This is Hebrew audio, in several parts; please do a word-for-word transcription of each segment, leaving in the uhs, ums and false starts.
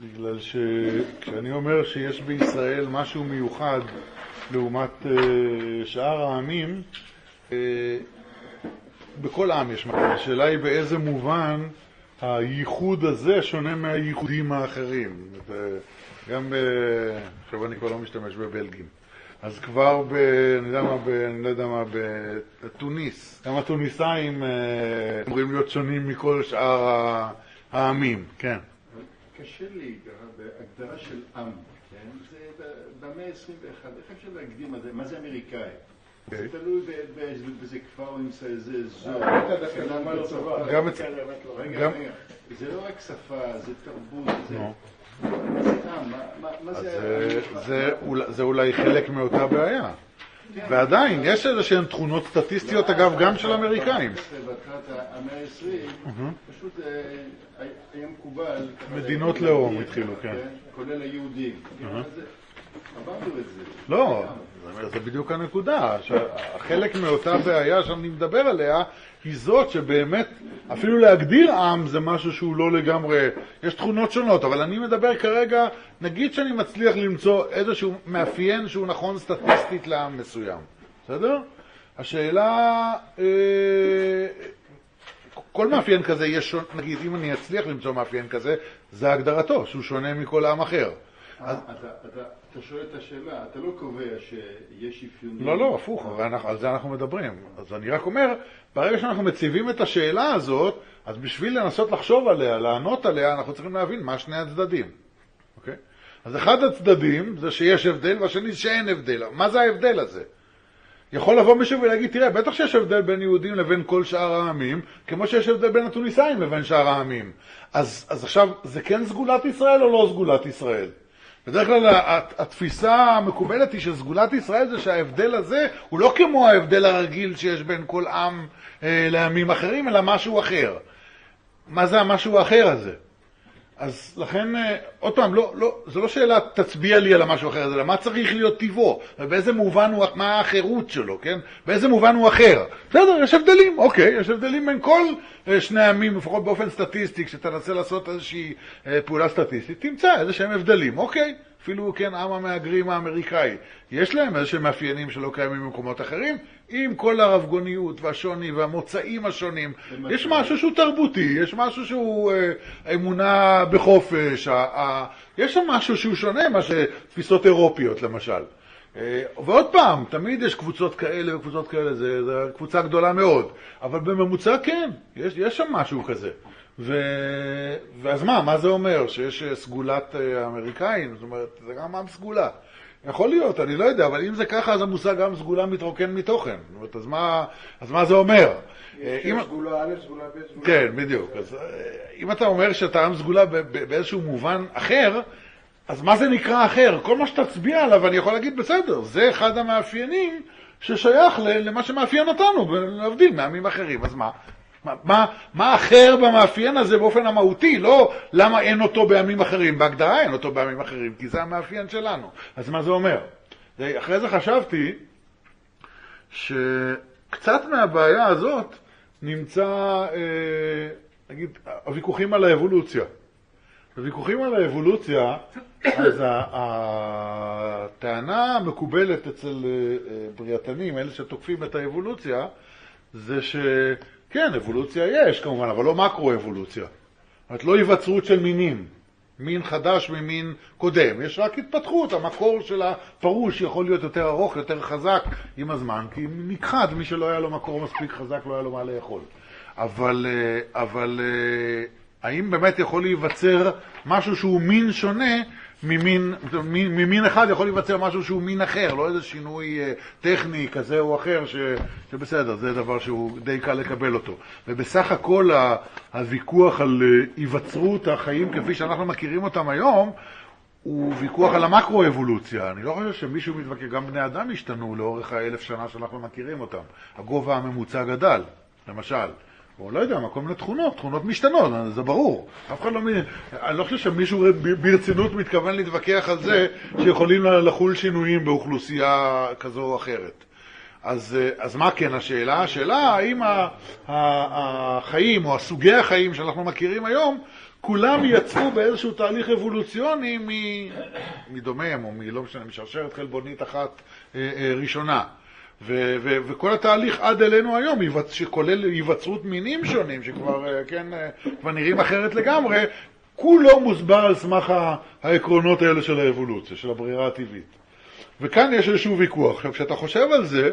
בגלל שכשאני אומר שיש בישראל משהו מיוחד לעומת שאר העמים, בכל עם יש מקום. השאלה היא באיזה מובן הייחוד הזה שונה מהייחודים האחרים. גם ב... עכשיו אני כבר לא משתמש בבלגים. אז כבר ב... אני יודע מה, ב... אני לא יודע מה, בתוניס. גם התוניסאים אמורים להיות שונים מכל שאר העמים, כן. קשה לי בהגדרה של עם, כן? זה במאה ה-עשרים ואחת, איך אפשר להקדים את זה? מה זה אמריקאי? זה תלוי באיזה כפר או איזה אזור. זה לא רק שפה, זה תרבות, זה... מה זה עם? מה זה... זה אולי חלק מאותה בעיה. ועדיין, יש איזשהן תכונות סטטיסטיות, אגב, גם של אמריקאים. בתחילת המאה ה-עשרים, פשוט היה מקובל... מדינות לאום התחילו, כן. כולל היהודים. עברנו את זה. לא, זה בדיוק הנקודה. חלק מאותה בעיה שאני מדבר עליה, היא זאת שבאמת, אפילו להגדיר עם זה משהו שהוא לא לגמרי, יש תכונות שונות, אבל אני מדבר כרגע, נגיד שאני מצליח למצוא איזשהו מאפיין שהוא נכון סטטיסטית לעם מסוים. בסדר? השאלה, כל מאפיין כזה יש, נגיד, אם אני אצליח למצוא מאפיין כזה, זה הגדרתו, שהוא שונה מכל עם אחר. אתה שואל את השאלה, אתה לא קובע שיש אפיונים... לא, לא, הפוך, על זה אנחנו מדברים. אז אני רק אומר, ברגע שאנחנו מציבים את השאלה הזאת, אז בשביל לנסות לחשוב עליה, לענות עליה, אנחנו צריכים להבין מה שני הצדדים. אוקיי? אז אחד הצדדים זה שיש הבדל, והשני זה שאין הבדל. מה זה ההבדל הזה? יכול לבוא מישהו ולהגיד, תראה, בטח שיש הבדל בין יהודים לבין כל שאר העמים, כמו שיש הבדל בין התוניסאים לבין שאר העמים. אז, אז עכשיו, זה כן סגולת ישראל או לא סגולת ישראל? בדרך כלל התפיסה המקובלת היא שסגולת ישראל זה שההבדל הזה הוא לא כמו ההבדל הרגיל שיש בין כל עם אה, לעמים אחרים, אלא משהו אחר. מה זה המשהו האחר הזה? אז לכן, אה, עוד פעם, לא, לא, זו לא שאלה תצביע לי על המשהו אחר הזה, אלא מה צריך להיות טבעו, ובאיזה מובן הוא, מה האחרות שלו, כן? באיזה מובן הוא אחר. בסדר, יש הבדלים, אוקיי, יש הבדלים בין כל אה, שני עמים, לפחות באופן סטטיסטי, כשתנסה לעשות איזושהי אה, פעולה סטטיסטית, תמצא איזה שהם הבדלים, אוקיי? אפילו כן עם המהגרים האמריקאי. יש להם איזה שהם מאפיינים שלא קיימים במקומות אחרים, עם כל הרבגוניות והשוני והמוצאים השונים. יש משהו שהוא תרבותי, יש משהו שהוא אה, אמונה בחופש, אה, אה, יש שם משהו שהוא שונה, מה שתפיסות אירופיות למשל. אה, ועוד פעם, תמיד יש קבוצות כאלה וקבוצות כאלה, זה, זה קבוצה גדולה מאוד. אבל בממוצע כן, יש, יש שם משהו כזה. ו... ואז מה, מה זה אומר? שיש סגולת האמריקאים? זאת אומרת, זה גם עם סגולה. יכול להיות, אני לא יודע, אבל אם זה ככה, אז המושג גם סגולה מתרוקן מתוכן. זאת אומרת, אז מה, אז מה זה אומר? יש אם... סגולה א', סגולה ב', סגולה... כן, בדיוק. אז אם אתה אומר שאתה עם סגולה באיזשהו מובן אחר, אז מה זה נקרא אחר? כל מה שתצביע עליו, אני יכול להגיד, בסדר, זה אחד המאפיינים ששייך למה שמאפיין אותנו, להבדיל מעמים אחרים. אז מה? מה, מה, מה אחר במאפיין הזה באופן המהותי? לא למה אין אותו בימים אחרים, בהגדרה אין אותו בימים אחרים, כי זה המאפיין שלנו. אז מה זה אומר? אחרי זה חשבתי שקצת מהבעיה הזאת נמצא, אה, נגיד, הוויכוחים על האבולוציה. הוויכוחים על האבולוציה, אז הטענה המקובלת אצל בריאתנים, אלה שתוקפים את האבולוציה, זה ש... כן, אבולוציה יש כמובן, אבל לא מקרו-אבולוציה. זאת אומרת, לא היווצרות של מינים. מין חדש ממין קודם. יש רק התפתחות. המקור של הפרוש יכול להיות יותר ארוך, יותר חזק עם הזמן, כי נכחד, מי שלא היה לו מקור מספיק חזק, לא היה לו מה לאכול. אבל, אבל האם באמת יכול להיווצר משהו שהוא מין שונה ממין, ממין אחד יכול להיווצר משהו שהוא מין אחר, לא איזה שינוי טכני כזה או אחר ש, שבסדר, זה דבר שהוא די קל לקבל אותו. ובסך הכל הוויכוח על היווצרות החיים כפי שאנחנו מכירים אותם היום, הוא ויכוח על המקרו-אבולוציה. אני לא חושב שמישהו מתווכח, גם בני אדם השתנו לאורך האלף שנה שאנחנו מכירים אותם. הגובה הממוצע גדל, למשל. או לא יודע, כל מיני תכונות, תכונות משתנות, זה ברור. אף אחד לא, אני לא חושב שמישהו ברצינות מתכוון להתווכח על זה שיכולים לחול שינויים באוכלוסייה כזו או אחרת. אז, אז מה כן השאלה? השאלה האם החיים או הסוגי החיים שאנחנו מכירים היום כולם יצאו באיזשהו תהליך אבולוציוני מדומם, או מלא משנה, משרשרת חלבונית אחת ראשונה. ו- ו- וכל התהליך עד אלינו היום, שכולל היווצרות מינים שונים, שכבר כן, כבר נראים אחרת לגמרי, כולו מוסבר על סמך העקרונות האלה של האבולוציה, של הברירה הטבעית. וכאן יש איזשהו ויכוח. עכשיו, כשאתה חושב על זה,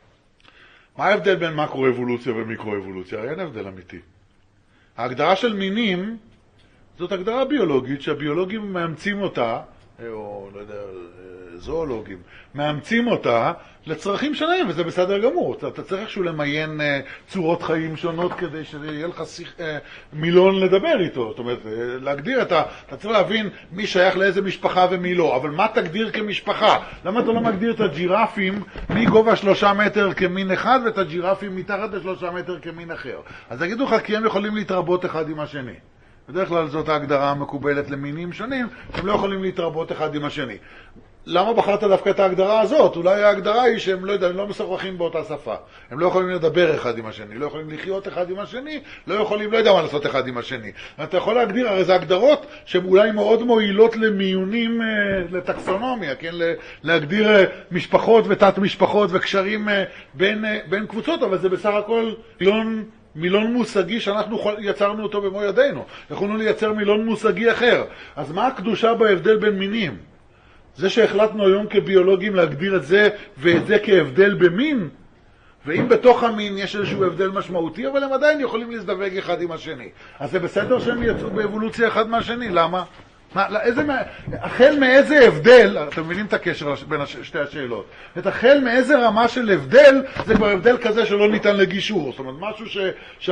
מה ההבדל בין מקרו-אבולוציה ומיקרו-אבולוציה? הרי אין הבדל אמיתי. ההגדרה של מינים, זאת הגדרה ביולוגית, שהביולוגים מאמצים אותה, או לא יודע, זואולוגים, מאמצים אותה לצרכים שלהם, וזה בסדר גמור. אתה צריך איכשהו למיין צורות חיים שונות כדי שיהיה לך שיח, מילון לדבר איתו. זאת אומרת, להגדיר את ה... אתה צריך להבין מי שייך לאיזה משפחה ומי לא, אבל מה תגדיר כמשפחה? למה אתה לא מגדיר את הג'ירפים מגובה שלושה מטר כמין אחד, ואת הג'ירפים מתחת לשלושה מטר כמין אחר? אז תגידו לך, כי הם יכולים להתרבות אחד עם השני. בדרך כלל זאת ההגדרה המקובלת למינים שונים, הם לא יכולים להתרבות אחד עם השני. למה בחרת דווקא את ההגדרה הזאת? אולי ההגדרה היא שהם לא יודע, הם לא משוחחים באותה שפה. הם לא יכולים לדבר אחד עם השני, לא יכולים לחיות אחד עם השני, לא יכולים, לא יודע מה לעשות אחד עם השני. אתה יכול להגדיר, הרי זה הגדרות שהן אולי מאוד מועילות למיונים, לטקסונומיה, כן? להגדיר משפחות ותת משפחות וקשרים בין, בין קבוצות, אבל זה בסך הכל מילון, מילון מושגי שאנחנו יצרנו אותו במו ידינו. יכולנו לייצר מילון מושגי אחר. אז מה הקדושה בהבדל בין מינים? זה שהחלטנו היום כביולוגים להגדיר את זה ואת זה כהבדל במין, ואם בתוך המין יש איזשהו הבדל משמעותי, אבל הם עדיין יכולים להזדווג אחד עם השני. אז זה בסדר שהם יצאו באבולוציה אחד מהשני, למה? מה, לאיזה, החל מאיזה הבדל, אתם מבינים את הקשר בין שתי השאלות, את החל מאיזה רמה של הבדל, זה כבר הבדל כזה שלא ניתן לגישור, זאת אומרת, משהו ש,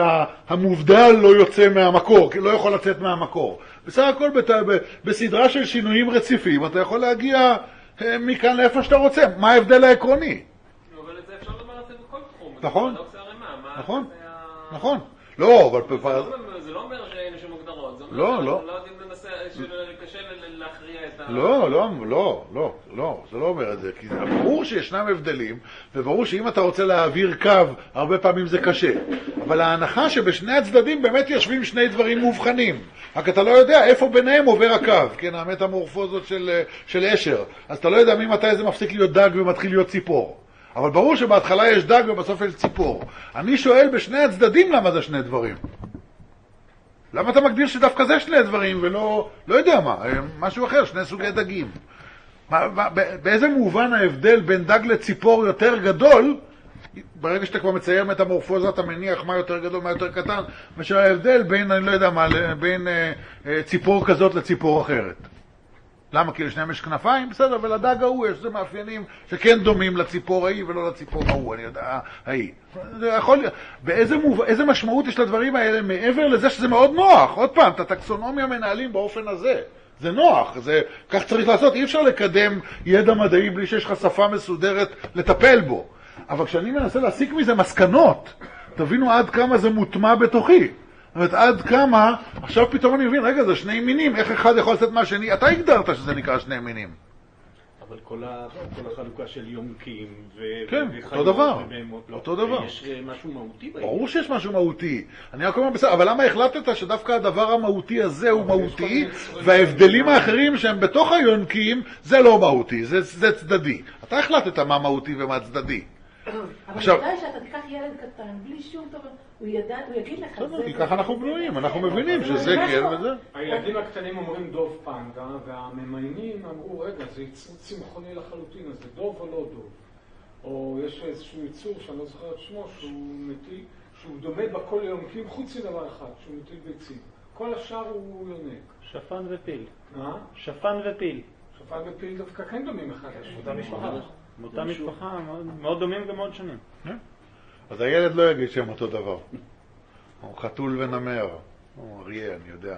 שהמובדל לא יוצא מהמקור, לא יכול לצאת מהמקור. בסך הכל בת, ב, בסדרה של שינויים רציפים, אתה יכול להגיע מכאן לאיפה שאתה רוצה. מה ההבדל העקרוני? אבל את זה אפשר לדבר על זה בכל תחום. נכון, נכון, נכון. לא, אבל... זה לא אומר שאין שום הגדרות, זה אומר לא, שאנחנו לא. לא יודעים לנסה, שקשה להכריע את ה... לא, לא, לא, לא, לא, זה לא אומר את זה, כי ברור שישנם הבדלים, וברור שאם אתה רוצה להעביר קו, הרבה פעמים זה קשה. אבל ההנחה שבשני הצדדים באמת יושבים שני דברים מובחנים, רק אתה לא יודע איפה ביניהם עובר הקו, כן, המטמורפוזות של, של אשר, אז אתה לא יודע ממתי זה מפסיק להיות דג ומתחיל להיות ציפור. אבל ברור שבהתחלה יש דג ובסוף יש ציפור. אני שואל בשני הצדדים למה זה שני דברים. למה אתה מגדיר שדווקא זה שני דברים ולא, לא יודע מה, משהו אחר, שני סוגי דגים? מה, מה, באיזה מובן ההבדל בין דג לציפור יותר גדול, ברגע שאתה כבר מצייר מטמורפוזה, אתה מניח מה יותר גדול, מה יותר קטן, מאשר ההבדל בין, אני לא יודע מה, בין אה, אה, ציפור כזאת לציפור אחרת. למה? כי לשניהם יש כנפיים? בסדר, ולדג ההוא יש, זה מאפיינים שכן דומים לציפור ההיא ולא לציפור ההוא, אני יודע, ההיא. זה יכול להיות, באיזה מוב... איזה משמעות יש לדברים האלה מעבר לזה שזה מאוד נוח? עוד פעם, את הטקסונומיה מנהלים באופן הזה. זה נוח, זה, כך צריך לעשות, אי אפשר לקדם ידע מדעי בלי שיש לך שפה מסודרת לטפל בו. אבל כשאני מנסה להסיק מזה מסקנות, תבינו עד כמה זה מוטמע בתוכי. זאת אומרת, עד כמה, עכשיו פתאום אני מבין, רגע, זה שני מינים, איך אחד יכול לצאת מהשני? אתה הגדרת שזה נקרא שני מינים. אבל כל, ה, כל החלוקה של יונקים ו... כן, וחיות אותו דבר, ובהמות, לא. אותו דבר. יש משהו מהותי בעניין. ברור שיש משהו מהותי. אני רק אומר בסדר, אבל למה החלטת שדווקא הדבר המהותי הזה הוא מהותי, וההבדלים האחרים שהם בתוך היונקים, זה לא מהותי, זה, זה צדדי. אתה החלטת מה מהותי ומה צדדי. אבל כדאי שאתה תיקח ילד קטן, בלי שום טוב, הוא יגיד לך את זה. כי ככה אנחנו בנויים, אנחנו מבינים שזה כן וזה. הילדים הקטנים אומרים דוב פנדה, והממיינים אמרו, רגע, זה יצור צמחוני לחלוטין, אז זה דוב או לא דוב? או יש איזשהו יצור שאני לא זוכר את שמו, שהוא מטיל, שהוא דומה בכל יונקים, חוץ מדבר אחד, שהוא מטיל ביצים. כל השאר הוא יונק. שפן ופיל. מה? שפן ופיל. שפן ופיל דווקא כן דומים אחד לשני. אותה משפחה. מאותה משפחה, מאוד דומים גם מאוד שונים. אז הילד לא יגיד שהם אותו דבר. הוא חתול ונמר. הוא אריה, אני יודע.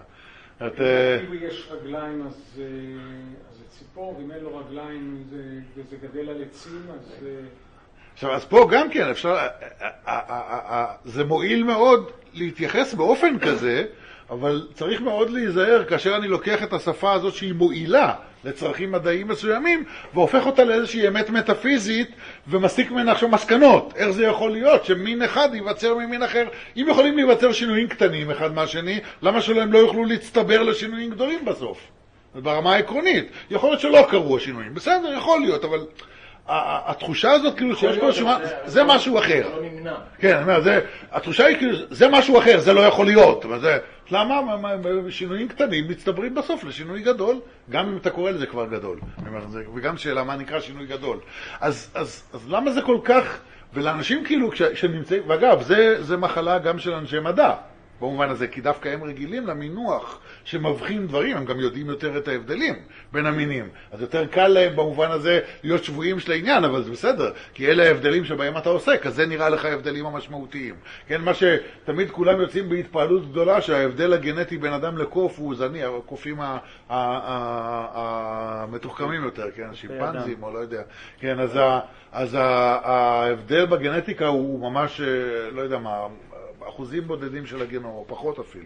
אם יש רגליים אז זה ציפור, ואם אין לו רגליים וזה גדל על עצים, אז... עכשיו, אז פה גם כן, אפשר... זה מועיל מאוד להתייחס באופן כזה, אבל צריך מאוד להיזהר כאשר אני לוקח את השפה הזאת שהיא מועילה לצרכים מדעיים מסוימים, והופך אותה לאיזושהי אמת מטאפיזית, ומסיק ממנה עכשיו מסקנות. איך זה יכול להיות שמין אחד ייווצר ממין אחר? אם יכולים להיווצר שינויים קטנים אחד מהשני, למה שלהם לא יוכלו להצטבר לשינויים גדולים בסוף? ברמה העקרונית. יכול להיות שלא קרו השינויים. בסדר, יכול להיות, אבל התחושה הזאת כאילו שיש פה שמה, זה משהו אחר. לא נמנע. כן, אני אומר, זה, התחושה היא כאילו, זה משהו אחר, זה לא יכול להיות. זה, למה? שינויים קטנים מצטברים בסוף לשינוי גדול, גם אם אתה קורא לזה כבר גדול. וגם שאלה מה נקרא שינוי גדול. אז, אז, אז למה זה כל כך, ולאנשים כאילו שנמצאים, ואגב, זה, זה מחלה גם של אנשי מדע. במובן הזה, כי דווקא הם רגילים למינוח שמבחין דברים, הם גם יודעים יותר את ההבדלים בין המינים. אז יותר קל להם במובן הזה להיות שבויים של העניין, אבל זה בסדר, כי אלה ההבדלים שבהם אתה עוסק, אז זה נראה לך ההבדלים המשמעותיים. כן, מה שתמיד כולם יוצאים בהתפעלות גדולה, שההבדל הגנטי בין אדם לקוף הוא זני, הקופים המתוחכמים יותר, כן, שימפנזים או לא יודע. כן, אז, אז ההבדל בגנטיקה הוא ממש, לא יודע מה, אחוזים בודדים של הגנום, או פחות אפילו,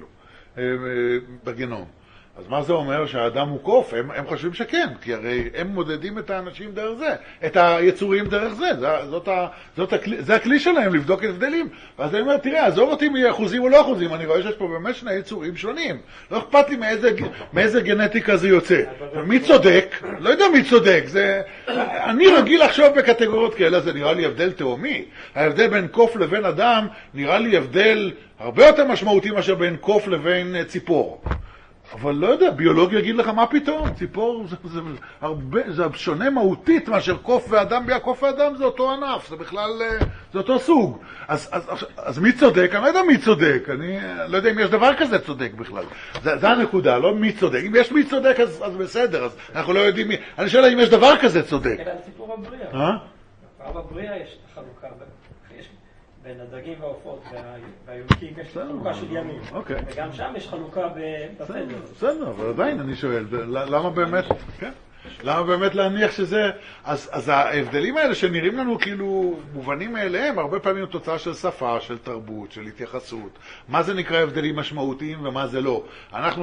בגנום. אז מה זה אומר? שהאדם הוא קוף? הם, הם חושבים שכן, כי הרי הם מודדים את האנשים דרך זה, את היצורים דרך זה, זה, זאת ה, זאת הכלי, זה הכלי שלהם לבדוק את הבדלים. ואז אני אומר, תראה, עזוב אותי מאחוזים או לא אחוזים, אני רואה שיש פה באמת שני יצורים שונים. לא אכפת לי מאיזה, מאיזה גנטיקה זה יוצא. מי צודק? לא יודע מי צודק. זה, אני רגיל לחשוב בקטגוריות כאלה, זה נראה לי הבדל תאומי. ההבדל בין קוף לבין אדם נראה לי הבדל הרבה יותר משמעותי מאשר בין קוף לבין ציפור. אבל לא יודע, ביולוגיה יגיד לך מה פתאום, ציפור זה, זה, הרבה, זה שונה מהותית מאשר קוף ואדם, קוף ואדם זה אותו ענף, זה בכלל, זה אותו סוג. אז, אז, אז, אז מי צודק? אני לא יודע מי צודק, אני לא יודע אם יש דבר כזה צודק בכלל. זה, זה הנקודה, לא מי צודק. אם יש מי צודק אז, אז בסדר, אז אנחנו לא יודעים מי, אני שואל אם יש דבר כזה צודק. אלא על סיפור הבריאה. אה? בבריאה יש חלוקה, יש בין הדגים והעופות והיונקים יש חלוקה של ימים. וגם שם יש חלוקה בסדר. בסדר, אבל עדיין אני שואל, למה באמת, כן? למה באמת להניח שזה, אז, אז ההבדלים האלה שנראים לנו כאילו מובנים מאליהם, הרבה פעמים תוצאה של שפה, של תרבות, של התייחסות. מה זה נקרא הבדלים משמעותיים ומה זה לא? אנחנו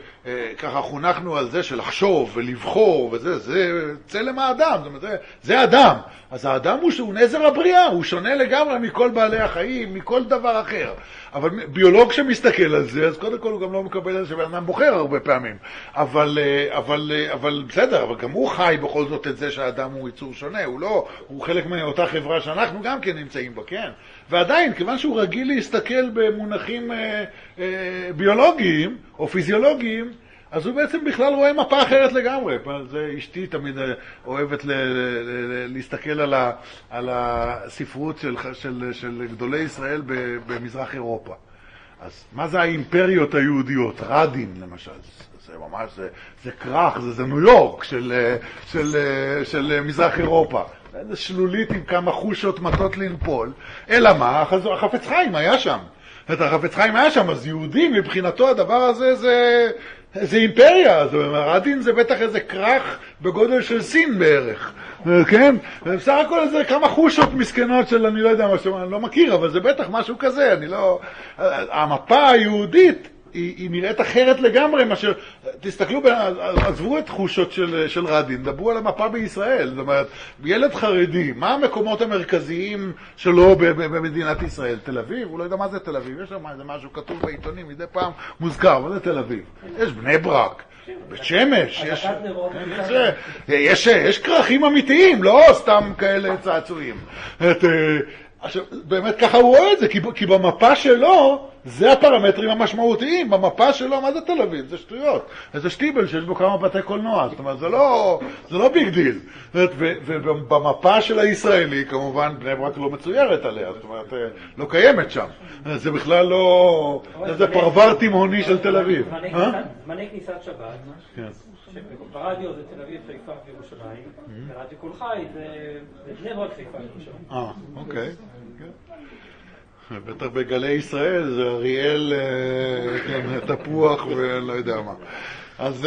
שככה חונכנו על זה של לחשוב ולבחור וזה, זה צלם האדם, זאת אומרת, זה, זה אדם. אז האדם הוא, הוא נזר הבריאה, הוא שונה לגמרי מכל בעלי החיים, מכל דבר אחר. אבל ביולוג שמסתכל על זה, אז קודם כל הוא גם לא מקבל על זה שבן אדם בוחר הרבה פעמים. אבל, אבל, אבל בסדר, אבל גם הוא חי בכל זאת את זה שהאדם הוא יצור שונה, הוא לא, הוא חלק מאותה חברה שאנחנו גם כן נמצאים בה, כן? ועדיין, כיוון שהוא רגיל להסתכל במונחים אה, אה, ביולוגיים או פיזיולוגיים, אז הוא בעצם בכלל רואה מפה אחרת לגמרי. זה אשתי תמיד אוהבת ל- ל- ל- להסתכל על, ה- על הספרות של, של, של גדולי ישראל במזרח אירופה. אז מה זה האימפריות היהודיות? רדין למשל. זה ממש, זה, זה קרח, זה, זה ניו יורק של, של, של, של מזרח אירופה. זה שלולית עם כמה חושות מטות לנפול. אלא מה? החפץ חיים היה שם. את החפץ חיים היה שם, אז יהודים מבחינתו הדבר הזה זה... זה אימפריה, זאת אומרת, רדין זה בטח איזה קרח בגודל של סין בערך, כן? בסך הכל זה כמה חושות מסכנות של אני לא יודע מה, אני לא מכיר, אבל זה בטח משהו כזה, אני לא... המפה היהודית היא, היא נראית אחרת לגמרי מאשר, תסתכלו, עזבו את חושות של, של רדין, דברו על המפה בישראל, זאת אומרת, ילד חרדי, מה המקומות המרכזיים שלו במדינת ישראל? תל אביב? הוא לא יודע מה זה תל אביב, יש שם איזה משהו כתוב בעיתונים, מדי פעם מוזכר, מה זה תל אביב? יש בני ברק, בית שמש, יש, יש, יש קרחים אמיתיים, לא סתם כאלה צעצועים. את, עכשיו, באמת ככה הוא רואה את זה, כי, כי במפה שלו, זה הפרמטרים המשמעותיים. במפה שלו, מה זה תל אביב? זה שטויות. זה שטיבל שיש בו כמה בתי קולנוע. זאת אומרת, זה לא, זה לא ביג דיל. ובמפה של הישראלי, כמובן, בני ברק לא מצוירת עליה. זאת אומרת, לא קיימת שם. זה בכלל לא... זה פרבר תימהוני של תל אביב. זמני כניסת שבת. ברדיו זה תל אביב, חיפה וירושלים. ברדיו כל חי זה בני ברק, חיפה וירושלים. אה, אוקיי. בטח בגלי ישראל זה אריאל, תפוח ולא יודע מה. אז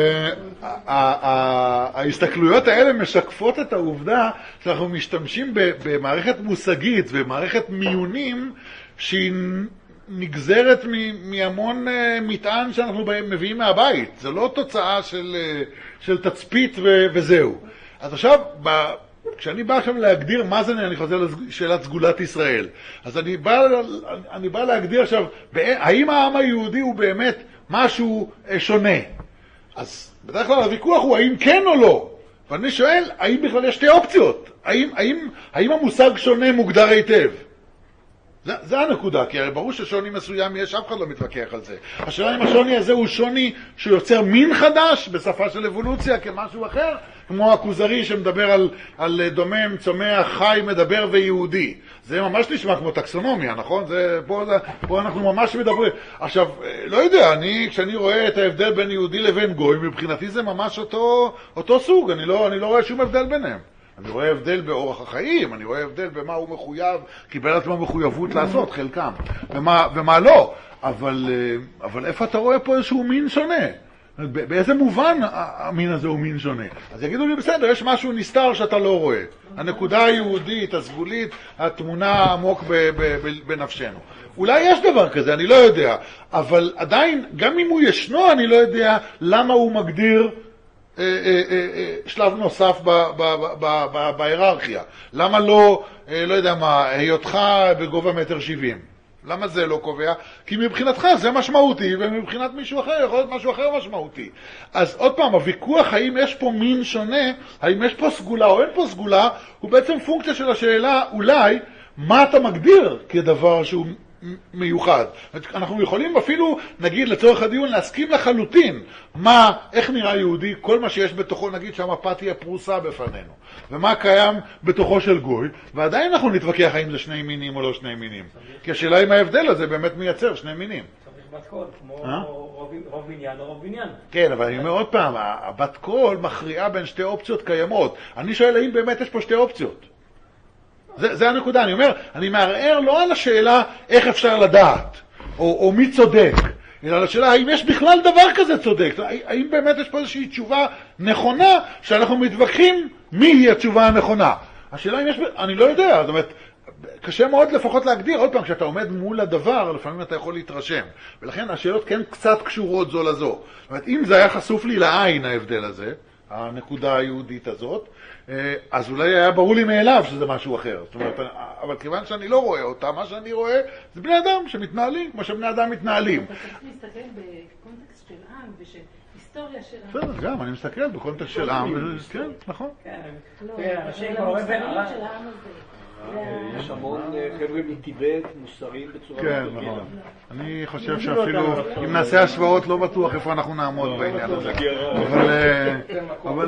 ההסתכלויות האלה משקפות את העובדה שאנחנו משתמשים במערכת מושגית ומערכת מיונים שהיא נגזרת מהמון מטען שאנחנו מביאים מהבית. זה לא תוצאה של, של תצפית וזהו. אז עכשיו, כשאני בא עכשיו להגדיר מה זה, אני חוזר לשאלת סגולת ישראל. אז אני בא, אני בא להגדיר עכשיו, האם העם היהודי הוא באמת משהו שונה? אז בדרך כלל הוויכוח הוא האם כן או לא. ואני שואל, האם בכלל יש שתי אופציות? האם, האם, האם המושג שונה מוגדר היטב? זה, זה הנקודה, כי הרי ברור ששוני מסוים יש, אף אחד לא מתווכח על זה. השאלה אם השוני הזה הוא שוני שיוצר מין חדש בשפה של אבולוציה כמשהו אחר, כמו הכוזרי שמדבר על, על דומם, צומח, חי, מדבר ויהודי. זה ממש נשמע כמו טקסונומיה, נכון? זה, פה, זה, פה אנחנו ממש מדברים. עכשיו, לא יודע, אני, כשאני רואה את ההבדל בין יהודי לבין גוי, מבחינתי זה ממש אותו, אותו סוג, אני לא, אני לא רואה שום הבדל ביניהם. אני רואה הבדל באורח החיים, אני רואה הבדל במה הוא מחויב, קיבל עצמו מחויבות לעשות, חלקם, ומה, ומה לא. אבל, אבל איפה אתה רואה פה איזשהו מין שונה? באיזה מובן המין הזה הוא מין שונה? אז יגידו לי, בסדר, יש משהו נסתר שאתה לא רואה. הנקודה היהודית, הסגולית, התמונה עמוק בנפשנו. אולי יש דבר כזה, אני לא יודע. אבל עדיין, גם אם הוא ישנו, אני לא יודע למה הוא מגדיר שלב נוסף בהיררכיה. למה לא, לא יודע מה, היותך בגובה מטר שבעים? למה זה לא קובע? כי מבחינתך זה משמעותי, ומבחינת מישהו אחר יכול להיות משהו אחר משמעותי. אז עוד פעם, הוויכוח האם יש פה מין שונה, האם יש פה סגולה או אין פה סגולה, הוא בעצם פונקציה של השאלה, אולי, מה אתה מגדיר כדבר שהוא מיוחד. אנחנו יכולים אפילו, נגיד לצורך הדיון, להסכים לחלוטין מה, איך נראה יהודי, כל מה שיש בתוכו, נגיד שהמפה תהיה פרוסה בפנינו, ומה קיים בתוכו של גוי, ועדיין אנחנו נתווכח האם זה שני מינים או לא שני מינים. כי השאלה אם ההבדל הזה באמת מייצר שני מינים. צריך בת קול, כמו רוב בניין או רוב בניין. כן, אבל אני אומר עוד פעם, הבת קול מכריעה בין שתי אופציות קיימות. אני שואל האם באמת יש פה שתי אופציות. זה, זה הנקודה, אני אומר, אני מערער לא על השאלה איך אפשר לדעת, או, או מי צודק, אלא על השאלה האם יש בכלל דבר כזה צודק, האם באמת יש פה איזושהי תשובה נכונה, שאנחנו מתווכחים מי היא התשובה הנכונה. השאלה אם יש, אני לא יודע, זאת אומרת, קשה מאוד לפחות להגדיר, עוד פעם, כשאתה עומד מול הדבר, לפעמים אתה יכול להתרשם, ולכן השאלות כן קצת קשורות זו לזו. זאת אומרת, אם זה היה חשוף לי לעין ההבדל הזה, הנקודה היהודית הזאת, אז אולי היה ברור לי מאליו שזה משהו אחר. זאת אומרת, אבל כיוון שאני לא רואה אותה, מה שאני רואה זה בני אדם שמתנהלים כמו שבני אדם מתנהלים. אתה צריך להסתכל בקונטקסט של עם ושל היסטוריה של עם. בסדר, גם, אני מסתכל בקונטקסט של עם, כן, נכון. כן, אנשים המוסריות של העם הזה. יש המון חבר'ה מטיבט מוסריים בצורה... כן, נכון. אני חושב שאפילו אם נעשה השוואות לא בטוח איפה אנחנו נעמוד בעניין הזה. אבל...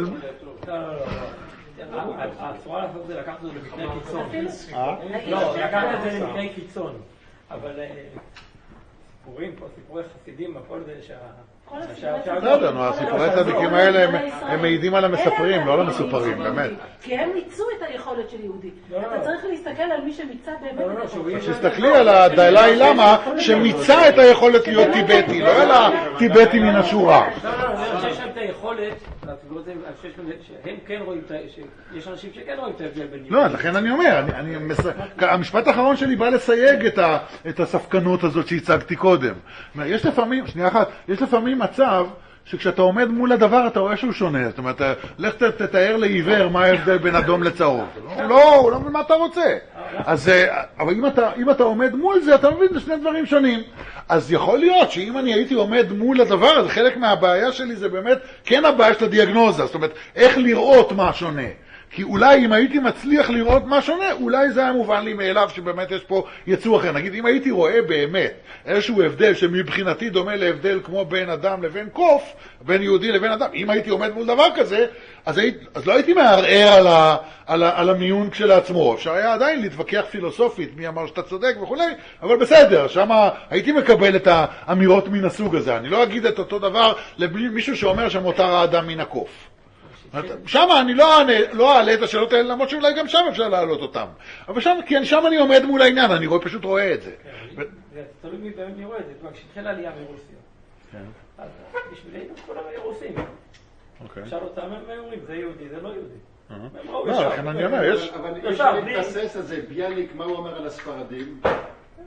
הצורה לעשות זה לקחת את זה לפני קיצון. לא, לקחת את זה לפני קיצון. אבל סיפורים פה, סיפורי חסידים, הכל זה שה... לא יודע, נו, הסיפורי צדיקים האלה הם מעידים על המספרים, לא על המסופרים, באמת. כי הם מיצו את היכולת של יהודי. אתה צריך להסתכל על מי שמיצה באמת את היכולת. תסתכלי על הדלאי למה שמיצה את היכולת להיות טיבטי, לא על הטיבטי מן השורה. לא, לא, לא, שיש להם את היכולת, שהם כן רואים, יש אנשים שכן רואים את ההבדל בין יהודי. לא, לכן אני אומר, המשפט האחרון שלי בא לסייג את הספקנות הזאת שהצגתי קודם. יש לפעמים, שנייה אחת, יש לפעמים מצב שכשאתה עומד מול הדבר אתה רואה שהוא שונה. זאת אומרת, לך תתאר לעיוור מה ההבדל בין אדום לצהוב. לא, הוא לא מבין מה אתה רוצה. אז, אבל אם אתה, אם אתה עומד מול זה, אתה מבין, זה שני דברים שונים. אז יכול להיות שאם אני הייתי עומד מול הדבר, אז חלק מהבעיה שלי זה באמת, כן הבעיה של הדיאגנוזה. זאת אומרת, איך לראות מה שונה. כי אולי אם הייתי מצליח לראות מה שונה, אולי זה היה מובן לי מאליו שבאמת יש פה יצור אחר. נגיד, אם הייתי רואה באמת איזשהו הבדל שמבחינתי דומה להבדל כמו בין אדם לבין קוף, בין יהודי לבין אדם, אם הייתי עומד מול דבר כזה, אז, היית, אז לא הייתי מערער על, ה, על, ה, על המיון כשלעצמו. אפשר היה עדיין להתווכח פילוסופית, מי אמר שאתה צודק וכו', אבל בסדר, שם הייתי מקבל את האמירות מן הסוג הזה. אני לא אגיד את אותו דבר למישהו שאומר שמותר האדם מן הקוף. שם אני לא אעלה את השאלות האלה, למרות שאולי גם שם אפשר להעלות אותם. אבל שם, כי שם אני עומד מול העניין, אני פשוט רואה את זה. זה תלוי מי באמת רואה את זה, כבר כשהתחילה עלייה מרוסיה. אז בשבילנו כולם היו רוסים. שאל אותם, הם אומרים, זה יהודי, זה לא יהודי. לא, לכן אני אומר, יש... אבל אי אפשר להתבסס על זה, ביאליק, מה הוא אומר על הספרדים?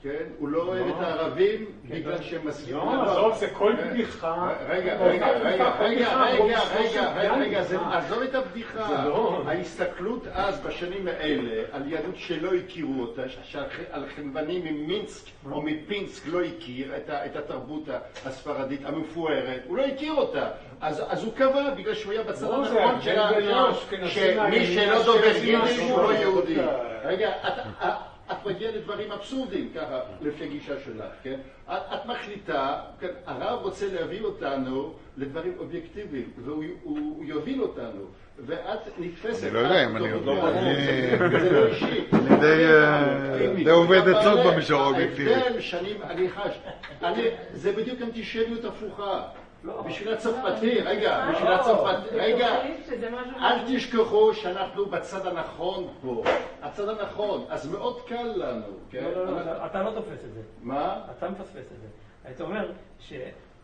כן? הוא לא אוהב את הערבים בגלל שהם מסכימים. לא, עזוב, זה כל בדיחה. רגע, רגע, רגע, רגע, רגע, רגע, רגע, עזוב את הבדיחה. ההסתכלות אז בשנים האלה על יהדות שלא הכירו אותה, על חנוונים ממינסק או מפינסק לא הכיר את התרבות הספרדית המפוארת, הוא לא הכיר אותה. אז הוא קבע בגלל שהוא היה בצד הנכון שמי שלא דובר יידיש הוא לא יהודי. רגע, את מגיעה לדברים אבסורדיים, ככה, לפי הגישה שלך, כן? את, את מחליטה, כן, הרב רוצה להביא אותנו לדברים אובייקטיביים, והוא הוא, הוא יוביל אותנו, ואת נתפסת... אני לא יודע אם אני לא ברור, זה לא אישי. אני די עובד אצלות במישור האובייקטיבי. ההבדל שנים, אני חש, זה בדיוק אנטישמיות הפוכה. בשביל הצרפתי, רגע, בשביל הצרפתי, רגע, אל תשכחו שאנחנו בצד הנכון פה, הצד הנכון, אז מאוד קל לנו, כן? לא, לא, לא, אתה לא תופס את זה. מה? אתה מפספס את זה. היית אומר שזה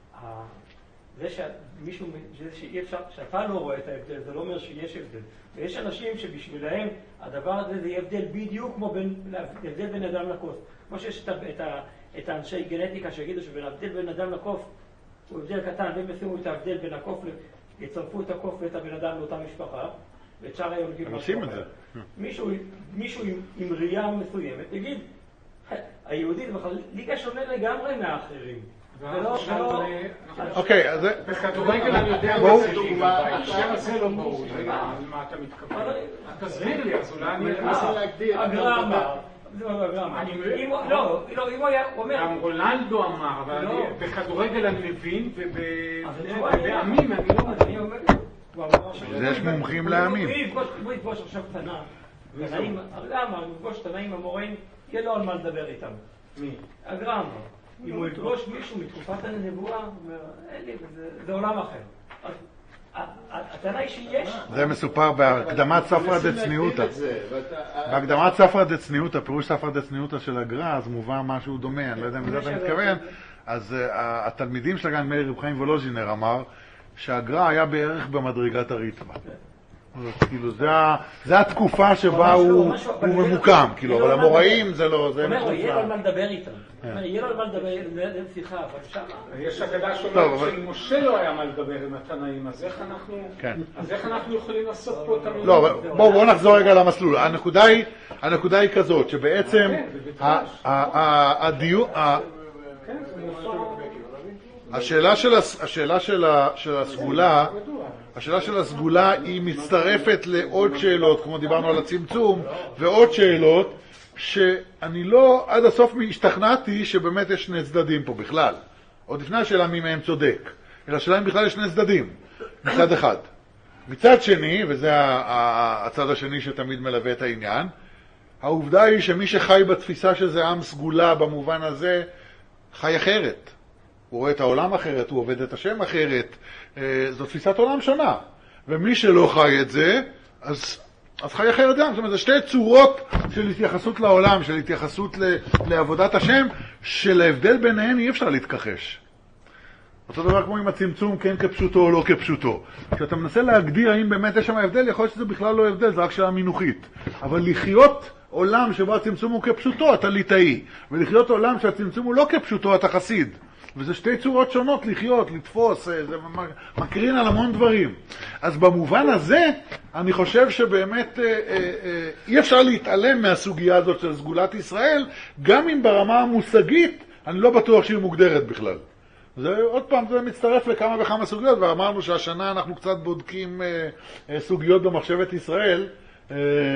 שמישהו, שאי אפשר, שאתה לא רואה את ההבדל, זה לא אומר שיש הבדל. ויש אנשים שבשבילהם הדבר הזה זה הבדל בדיוק כמו הבדל בין אדם לקוף. כמו שיש את האנשי גנטיקה שיגידו שהבדל בין אדם לקוף הוא הבדל קטן, והם ישימו את ההבדל בין הקוף, יצרפו את הקוף ואת הבן אדם לאותה משפחה, ואת שאר היונקים. הם עושים את זה. מישהו, מישהו עם, עם ראייה מסוימת, יגיד, היהודית בכלל ליגה שונה לגמרי מהאחרים. אוקיי, אז זה... בכדורגל אני יודע מה זה דוגמה, עכשיו הזה לא ברור. על מה אתה מתכוון? תסביר לי, אז אולי אני... מה זה להגדיר? הגרמה. לא, לא, אם הוא היה אומר... גם רולנדו אמר, אבל בכדורגל אני מבין, ובעמים אני לא מבין. יש מומחים לעמים. הוא יפגוש עכשיו תנא. למה? הוא יפגוש תנא עם המוראים, יהיה לו על מה לדבר איתם. מי? הגרמה. אם הוא יפגוש מישהו מתקופת הנבואה, זה עולם אחר. הטענה היא שיש... זה מסופר בהקדמת ספרא דצניעותא. בהקדמת ספרא דצניעותא, פירוש ספרא דצניעותא של הגר"א, אז מובא משהו דומה, אני לא יודע אם לזה אתה מתכוון. אז התלמידים של הגאון מאיר רב חיים וולוז'ינר אמר שהגר"א היה בערך במדרגת הריטב"א. כאילו, זה התקופה שבה הוא ממוקם, כאילו, אבל המוראים זה לא... הוא אומר, יהיה לו על מה לדבר איתם. יהיה לו על מה לדבר, זה שיחה, אבל שם... יש אגדה שאומרת שמשה לא היה מה לדבר עם התנאים, אז איך אנחנו יכולים לעשות פה את המילים? לא, בואו נחזור רגע למסלול. הנקודה היא כזאת, שבעצם הדיון... השאלה של הסגולה, השאלה של הסגולה היא מצטרפת לעוד שאלות, כמו דיברנו על הצמצום, ועוד שאלות שאני לא עד הסוף השתכנעתי שבאמת יש שני צדדים פה בכלל. עוד לפני השאלה מי מהם צודק, אלא השאלה אם בכלל יש שני צדדים, מצד אחד. מצד שני, וזה הצד השני שתמיד מלווה את העניין, העובדה היא שמי שחי בתפיסה שזה עם סגולה במובן הזה, חי אחרת. הוא רואה את העולם אחרת, הוא עובד את השם אחרת. זו תפיסת עולם שונה. ומי שלא חי את זה, אז, אז חי אחרת גם. זאת אומרת, זה שתי צורות של התייחסות לעולם, של התייחסות ל, לעבודת השם, שלהבדל ביניהן אי אפשר להתכחש. אותו דבר כמו עם הצמצום, כן כפשוטו או לא כפשוטו. כשאתה מנסה להגדיר האם באמת יש שם הבדל, יכול להיות שזה בכלל לא הבדל, זה רק שאלה מינוחית. אבל לחיות עולם שבו הצמצום הוא כפשוטו, אתה ליטאי. ולחיות עולם שהצמצום הוא לא כפשוטו, אתה חסיד. וזה שתי צורות שונות לחיות, לתפוס, זה מקרין על המון דברים. אז במובן הזה, אני חושב שבאמת אה, אה, אי אפשר להתעלם מהסוגיה הזאת של סגולת ישראל, גם אם ברמה המושגית, אני לא בטוח שהיא מוגדרת בכלל. זה, עוד פעם, זה מצטרף לכמה וכמה סוגיות, ואמרנו שהשנה אנחנו קצת בודקים אה, אה, סוגיות במחשבת ישראל, אה,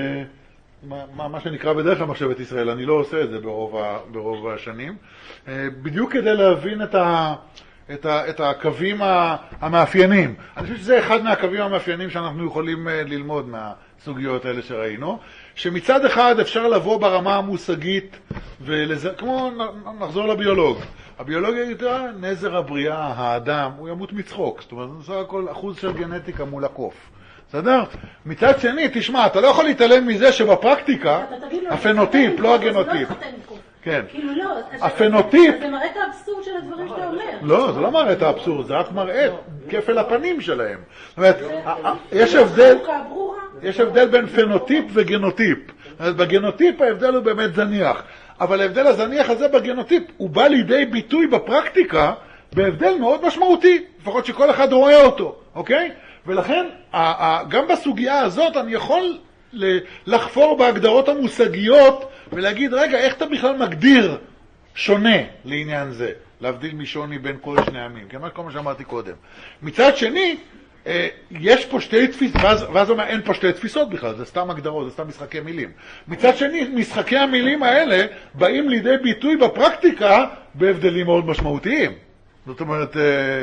מה, מה שנקרא בדרך כלל מחשבת ישראל, אני לא עושה את זה ברוב, ה, ברוב השנים, בדיוק כדי להבין את, ה, את, ה, את הקווים המאפיינים. אני חושב שזה אחד מהקווים המאפיינים שאנחנו יכולים ללמוד מהסוגיות האלה שראינו, שמצד אחד אפשר לבוא ברמה המושגית, ולזה, כמו נחזור לביולוג. הביולוגיה יותר נזר הבריאה, האדם, הוא ימות מצחוק, זאת אומרת, זה הכל אחוז של גנטיקה מול הקוף. בסדר? מצד שני, תשמע, אתה לא יכול להתעלם מזה שבפרקטיקה, הפנוטיפ, לא הגנוטיפ. כן. כאילו לא, הפנוטיפ... זה מראה את האבסורד של הדברים שאתה אומר. לא, זה לא מראה את האבסורד, זה רק מראה כפל הפנים שלהם. זאת אומרת, יש הבדל... יש הבדל בין פנוטיפ וגנוטיפ. בגנוטיפ ההבדל הוא באמת זניח. אבל ההבדל הזניח הזה בגנוטיפ, הוא בא לידי ביטוי בפרקטיקה, בהבדל מאוד משמעותי, לפחות שכל אחד רואה אותו, אוקיי? ולכן, גם בסוגיה הזאת אני יכול לחפור בהגדרות המושגיות, ולהגיד, רגע, איך אתה בכלל מגדיר שונה לעניין זה, להבדיל משוני בין כל שני עמים, כמעט כל מה שאמרתי קודם. מצד שני, יש פה שתי תפיסות, ואז, ואז אומר, אין פה שתי תפיסות בכלל, זה סתם הגדרות, זה סתם משחקי מילים. מצד שני, משחקי המילים האלה באים לידי ביטוי בפרקטיקה בהבדלים מאוד משמעותיים. זאת אומרת,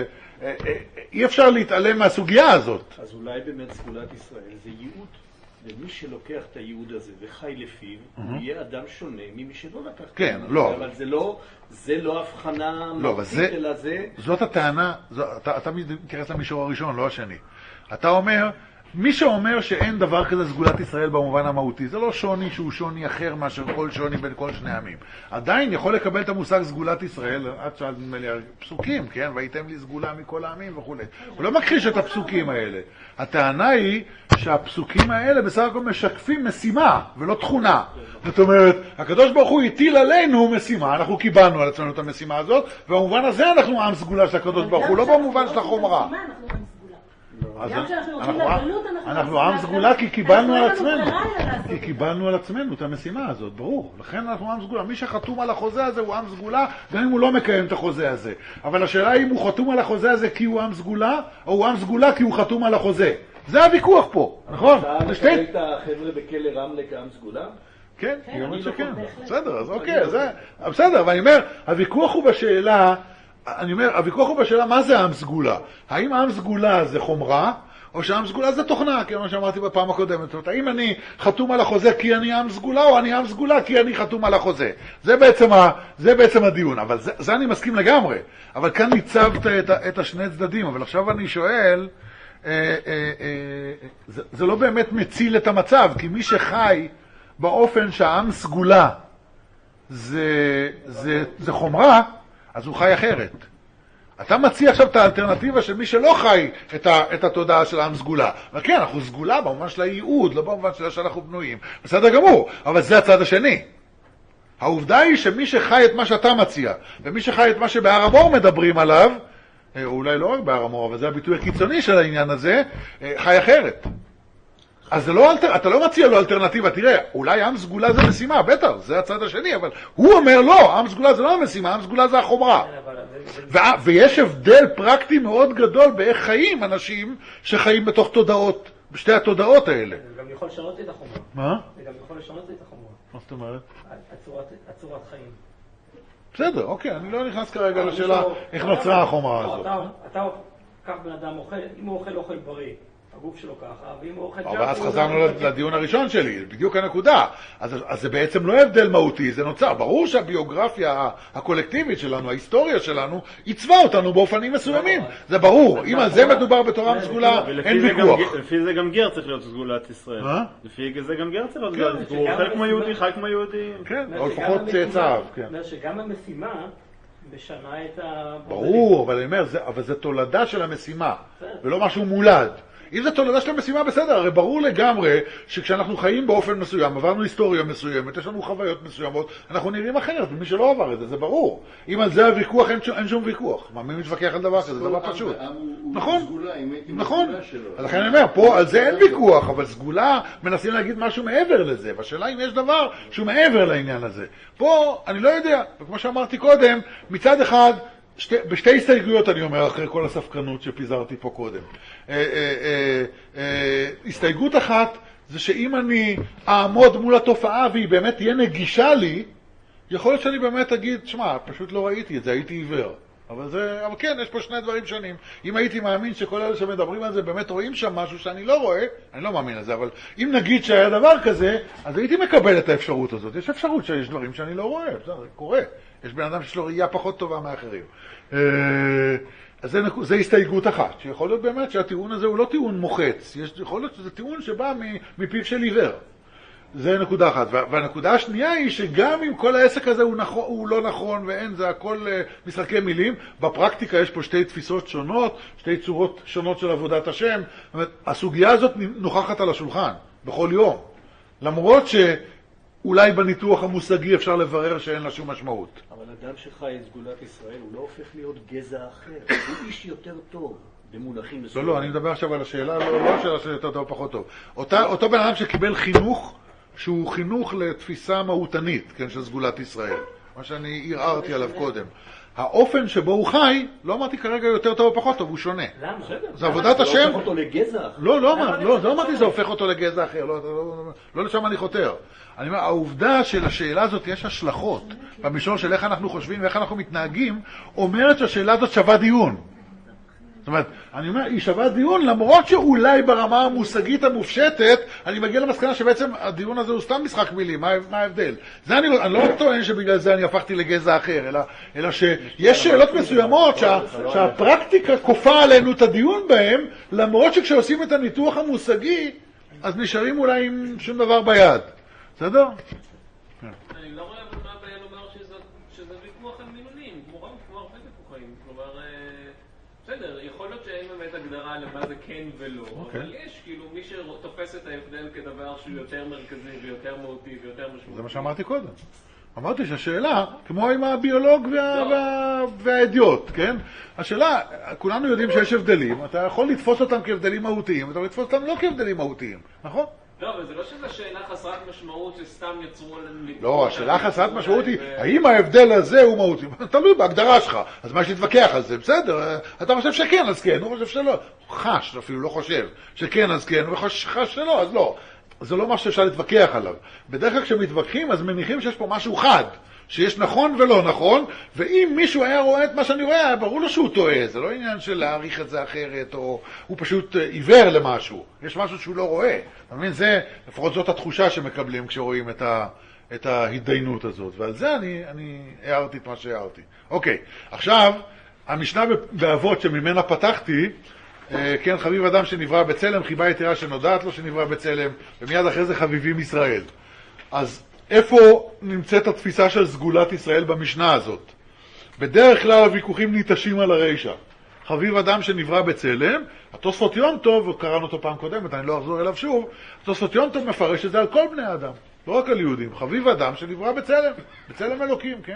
אי אפשר להתעלם מהסוגיה הזאת. אז אולי באמת סגולת ישראל זה ייעוד, ומי שלוקח את הייעוד הזה וחי לפיו, הוא יהיה אדם שונה ממי שלא לקח. כן, לא. אבל זה לא, זה לא הבחנה מרצית, אלא זה... זאת הטענה, אתה מתייחס למישור הראשון, לא השני. אתה אומר, מי שאומר שאין דבר כזה סגולת ישראל במובן המהותי, זה לא שוני שהוא שוני אחר מאשר כל שוני בין כל שני עמים. עדיין יכול לקבל את המושג סגולת ישראל, עד שעד פסוקים, כן? והייתם לי סגולה מכל העמים וכו'. הוא לא מכחיש את הפסוקים האלה. הטענה היא שהפסוקים האלה בסך הכל משקפים משימה ולא תכונה. זאת אומרת, הקדוש ברוך הוא הטיל עלינו משימה, אנחנו קיבלנו על עצמנו את המשימה הזאת, ובמובן הזה אנחנו עם סגולה של הקדוש ברוך הוא, לא במובן של החומרה. גם כשאנחנו הולכים לגלות, אנחנו עם סגולה כי קיבלנו על עצמנו. כי קיבלנו על עצמנו את המשימה הזאת, ברור. לכן אנחנו עם סגולה. מי שחתום על החוזה הזה הוא עם סגולה, גם אם הוא לא מקיים את החוזה הזה. אבל השאלה היא אם הוא חתום על החוזה הזה כי הוא עם סגולה, או הוא עם סגולה כי הוא חתום על החוזה. זה הוויכוח פה, נכון? אתה מקבל את החבר'ה בכלא רמלה כעם סגולה? כן, היא אומרת שכן. בסדר, אז אוקיי, זה... בסדר, אבל אני אומר, הוויכוח הוא בשאלה... אני אומר, הוויכוח הוא בשאלה מה זה עם סגולה. האם עם סגולה זה חומרה, או שעם סגולה זה תוכנה, כמו שאמרתי בפעם הקודמת. זאת אומרת, האם אני חתום על החוזה כי אני עם סגולה, או אני עם סגולה כי אני חתום על החוזה. זה בעצם, ה, זה בעצם הדיון, אבל זה, זה אני מסכים לגמרי. אבל כאן ניצבת את, את השני צדדים, אבל עכשיו אני שואל, אה, אה, אה, זה, זה לא באמת מציל את המצב, כי מי שחי באופן שהעם סגולה זה, זה, זה חומרה, אז הוא חי אחרת. אתה מציע עכשיו את האלטרנטיבה של מי שלא חי את, ה, את התודעה של העם סגולה. וכן, אנחנו סגולה במובן של הייעוד, לא במובן של שאנחנו בנויים. בסדר גמור, אבל זה הצד השני. העובדה היא שמי שחי את מה שאתה מציע, ומי שחי את מה שבהר המור מדברים עליו, אולי לא רק בהר המור, אבל זה הביטוי הקיצוני של העניין הזה, חי אחרת. אז זה לא אלטר... אתה לא מציע לו אלטרנטיבה, תראה, אולי עם סגולה זה משימה, בטח, זה הצד השני, אבל הוא אומר לא, עם סגולה זה לא המשימה, עם סגולה זה החומרה. ו... ויש הבדל פרקטי מאוד גדול באיך חיים אנשים שחיים בתוך תודעות, בשתי התודעות האלה. זה גם יכול לשנות את החומרה. מה? זה גם יכול לשנות את החומרה. מה זאת אומרת? הצורת, הצורת חיים. בסדר, אוקיי, אני לא נכנס כרגע לשאלה איך נוצרה החומרה הזאת. אתה, כך בן אדם אוכל, אם הוא אוכל אוכל בריא, הגוף שלו ככה, ואם הוא אוכל... אבל אז חזרנו לדיון הראשון שלי, בדיוק הנקודה. אז, אז זה בעצם לא הבדל מהותי, זה נוצר. ברור שהביוגרפיה הקולקטיבית שלנו, ההיסטוריה שלנו, עיצבה אותנו באופנים מסוימים. זה ברור. אם על זה מדובר בתורה עם סגולה, אין ויכוח. לפי זה גם גר צריך להיות סגולת ישראל. לפי זה גם גר צריך להיות סגולת ישראל. הוא חלק מהיהודי, חלק מהיהודי. כן, או לפחות צאצאיו. אומר שגם המשימה משנה את ה... ברור, אבל אני אומר, אבל זה תולדה של המשימה, ולא משהו מולד. אם זה תולדה של המשימה, בסדר, הרי ברור לגמרי שכשאנחנו חיים באופן מסוים, עברנו היסטוריה מסוימת, יש לנו חוויות מסוימות, אנחנו נראים אחרת, ומי שלא עבר את זה, זה ברור. אם על זה הוויכוח, אין, אין שום ויכוח. מה, מי מתווכח על דבר כזה? זה דבר פשוט. נכון, נכון. לכן אני אומר, פה על זה אין ויכוח, אבל סגולה מנסים להגיד משהו מעבר לזה, והשאלה אם יש דבר שהוא מעבר לעניין הזה. פה, אני לא יודע, וכמו שאמרתי קודם, מצד אחד, שתי, בשתי הסתייגויות אני אומר, אחרי כל הספקנות שפיזרתי פה קודם. אה, אה, אה, אה, הסתייגות אחת זה שאם אני אעמוד מול התופעה והיא באמת תהיה נגישה לי, יכול להיות שאני באמת אגיד, שמה, פשוט לא ראיתי את זה, הייתי עיוור. אבל זה, אבל כן, יש פה שני דברים שונים. אם הייתי מאמין שכל אלה שמדברים על זה באמת רואים שם משהו שאני לא רואה, אני לא מאמין על זה, אבל אם נגיד שהיה דבר כזה, אז הייתי מקבל את האפשרות הזאת. יש אפשרות שיש דברים שאני לא רואה, זה קורה. יש בן אדם שיש לו ראייה פחות טובה מאחרים. אז זה, זה הסתייגות אחת, שיכול להיות באמת שהטיעון הזה הוא לא טיעון מוחץ, יש, יכול להיות שזה טיעון שבא מפיו של עיוור. זה נקודה אחת. והנקודה השנייה היא שגם אם כל העסק הזה הוא, נכון, הוא לא נכון ואין, זה הכל uh, משחקי מילים, בפרקטיקה יש פה שתי תפיסות שונות, שתי צורות שונות של עבודת השם. זאת אומרת, הסוגיה הזאת נוכחת על השולחן בכל יום. למרות ש... אולי בניתוח המושגי אפשר לברר שאין לה שום משמעות. אבל אדם שחי את סגולת ישראל הוא לא הופך להיות גזע אחר, הוא איש יותר טוב במונחים מסוימים. לא, לא, אני מדבר עכשיו על השאלה, לא, לא השאלה של יותר טוב או פחות טוב. אותה, אותו בן אדם שקיבל חינוך, שהוא חינוך לתפיסה מהותנית, כן, של סגולת ישראל. מה שאני ערערתי עליו קודם. האופן שבו הוא חי, לא אמרתי כרגע יותר טוב או פחות טוב, הוא שונה. למה? זה עבודת השם. זה הופך אותו לגזע אחר. לא, לא, לא, לא אמרתי זה הופך אותו לגזע אחר, לא, לא, לא לשם אני חותר. אני אומר, העובדה של השאלה הזאת יש השלכות, במישור של איך אנחנו חושבים ואיך אנחנו מתנהגים, אומרת שהשאלה הזאת שווה דיון. זאת אומרת, אני אומר, היא שווה דיון, למרות שאולי ברמה המושגית המופשטת, אני מגיע למסקנה שבעצם הדיון הזה הוא סתם משחק מילים, מה, מה ההבדל? זה אני, אני לא טוען שבגלל זה אני הפכתי לגזע אחר, אלא, אלא שיש שאלות מסוימות שה, שהפרקטיקה כופה עלינו את הדיון בהם, למרות שכשעושים את הניתוח המושגי, אז נשארים אולי עם שום דבר ביד. בסדר? אני לא רואה אבל מה הבעיה לומר שזה ויכוח על מינונים, כמו הרבה ויכוחים, כלומר... בסדר, יכול להיות שאין באמת הגדרה למה זה כן ולא, okay. אבל יש כאילו מי שתופס את ההבדל כדבר שהוא יותר מרכזי ויותר מהותי ויותר משמעותי. זה מה שאמרתי קודם. אמרתי שהשאלה, כמו עם הביולוג וה... וה... והאדיוט, כן? השאלה, כולנו יודעים שיש הבדלים, אתה יכול לתפוס אותם כהבדלים מהותיים, אתה יכול לתפוס אותם לא כהבדלים מהותיים, נכון? לא, אבל זה לא שזו שאלה חסרת משמעות שסתם יצרו עלינו... לא, השאלה חסרת משמעות היא, האם ההבדל הזה הוא מהותי? תלוי בהגדרה שלך, אז מה שתתווכח על זה, בסדר, אתה חושב שכן, אז כן, הוא חושב שלא, חש, אפילו לא חושב, שכן, אז כן, וחש שלא, אז לא. זה לא משהו שאפשר להתווכח עליו. בדרך כלל כשמתווכחים, אז מניחים שיש פה משהו חד, שיש נכון ולא נכון, ואם מישהו היה רואה את מה שאני רואה, ברור לו שהוא טועה, זה לא עניין של להעריך את זה אחרת, או הוא פשוט עיוור למשהו, יש משהו שהוא לא רואה. אתה מבין, זה, לפחות זאת התחושה שמקבלים כשרואים את, ה, את ההתדיינות הזאת, ועל זה אני, אני הערתי את מה שהערתי. אוקיי, עכשיו, המשנה באבות שממנה פתחתי, כן, חביב אדם שנברא בצלם, חיבה יתרה שנודעת לו שנברא בצלם, ומיד אחרי זה חביבים ישראל. אז איפה נמצאת התפיסה של סגולת ישראל במשנה הזאת? בדרך כלל הוויכוחים ניטשים על הרשע. חביב אדם שנברא בצלם, התוספות יום טוב, וקראנו אותו פעם קודמת, אני לא אחזור אליו שוב, התוספות יום טוב מפרש את זה על כל בני האדם, לא רק על יהודים. חביב אדם שנברא בצלם, בצלם אלוקים, כן?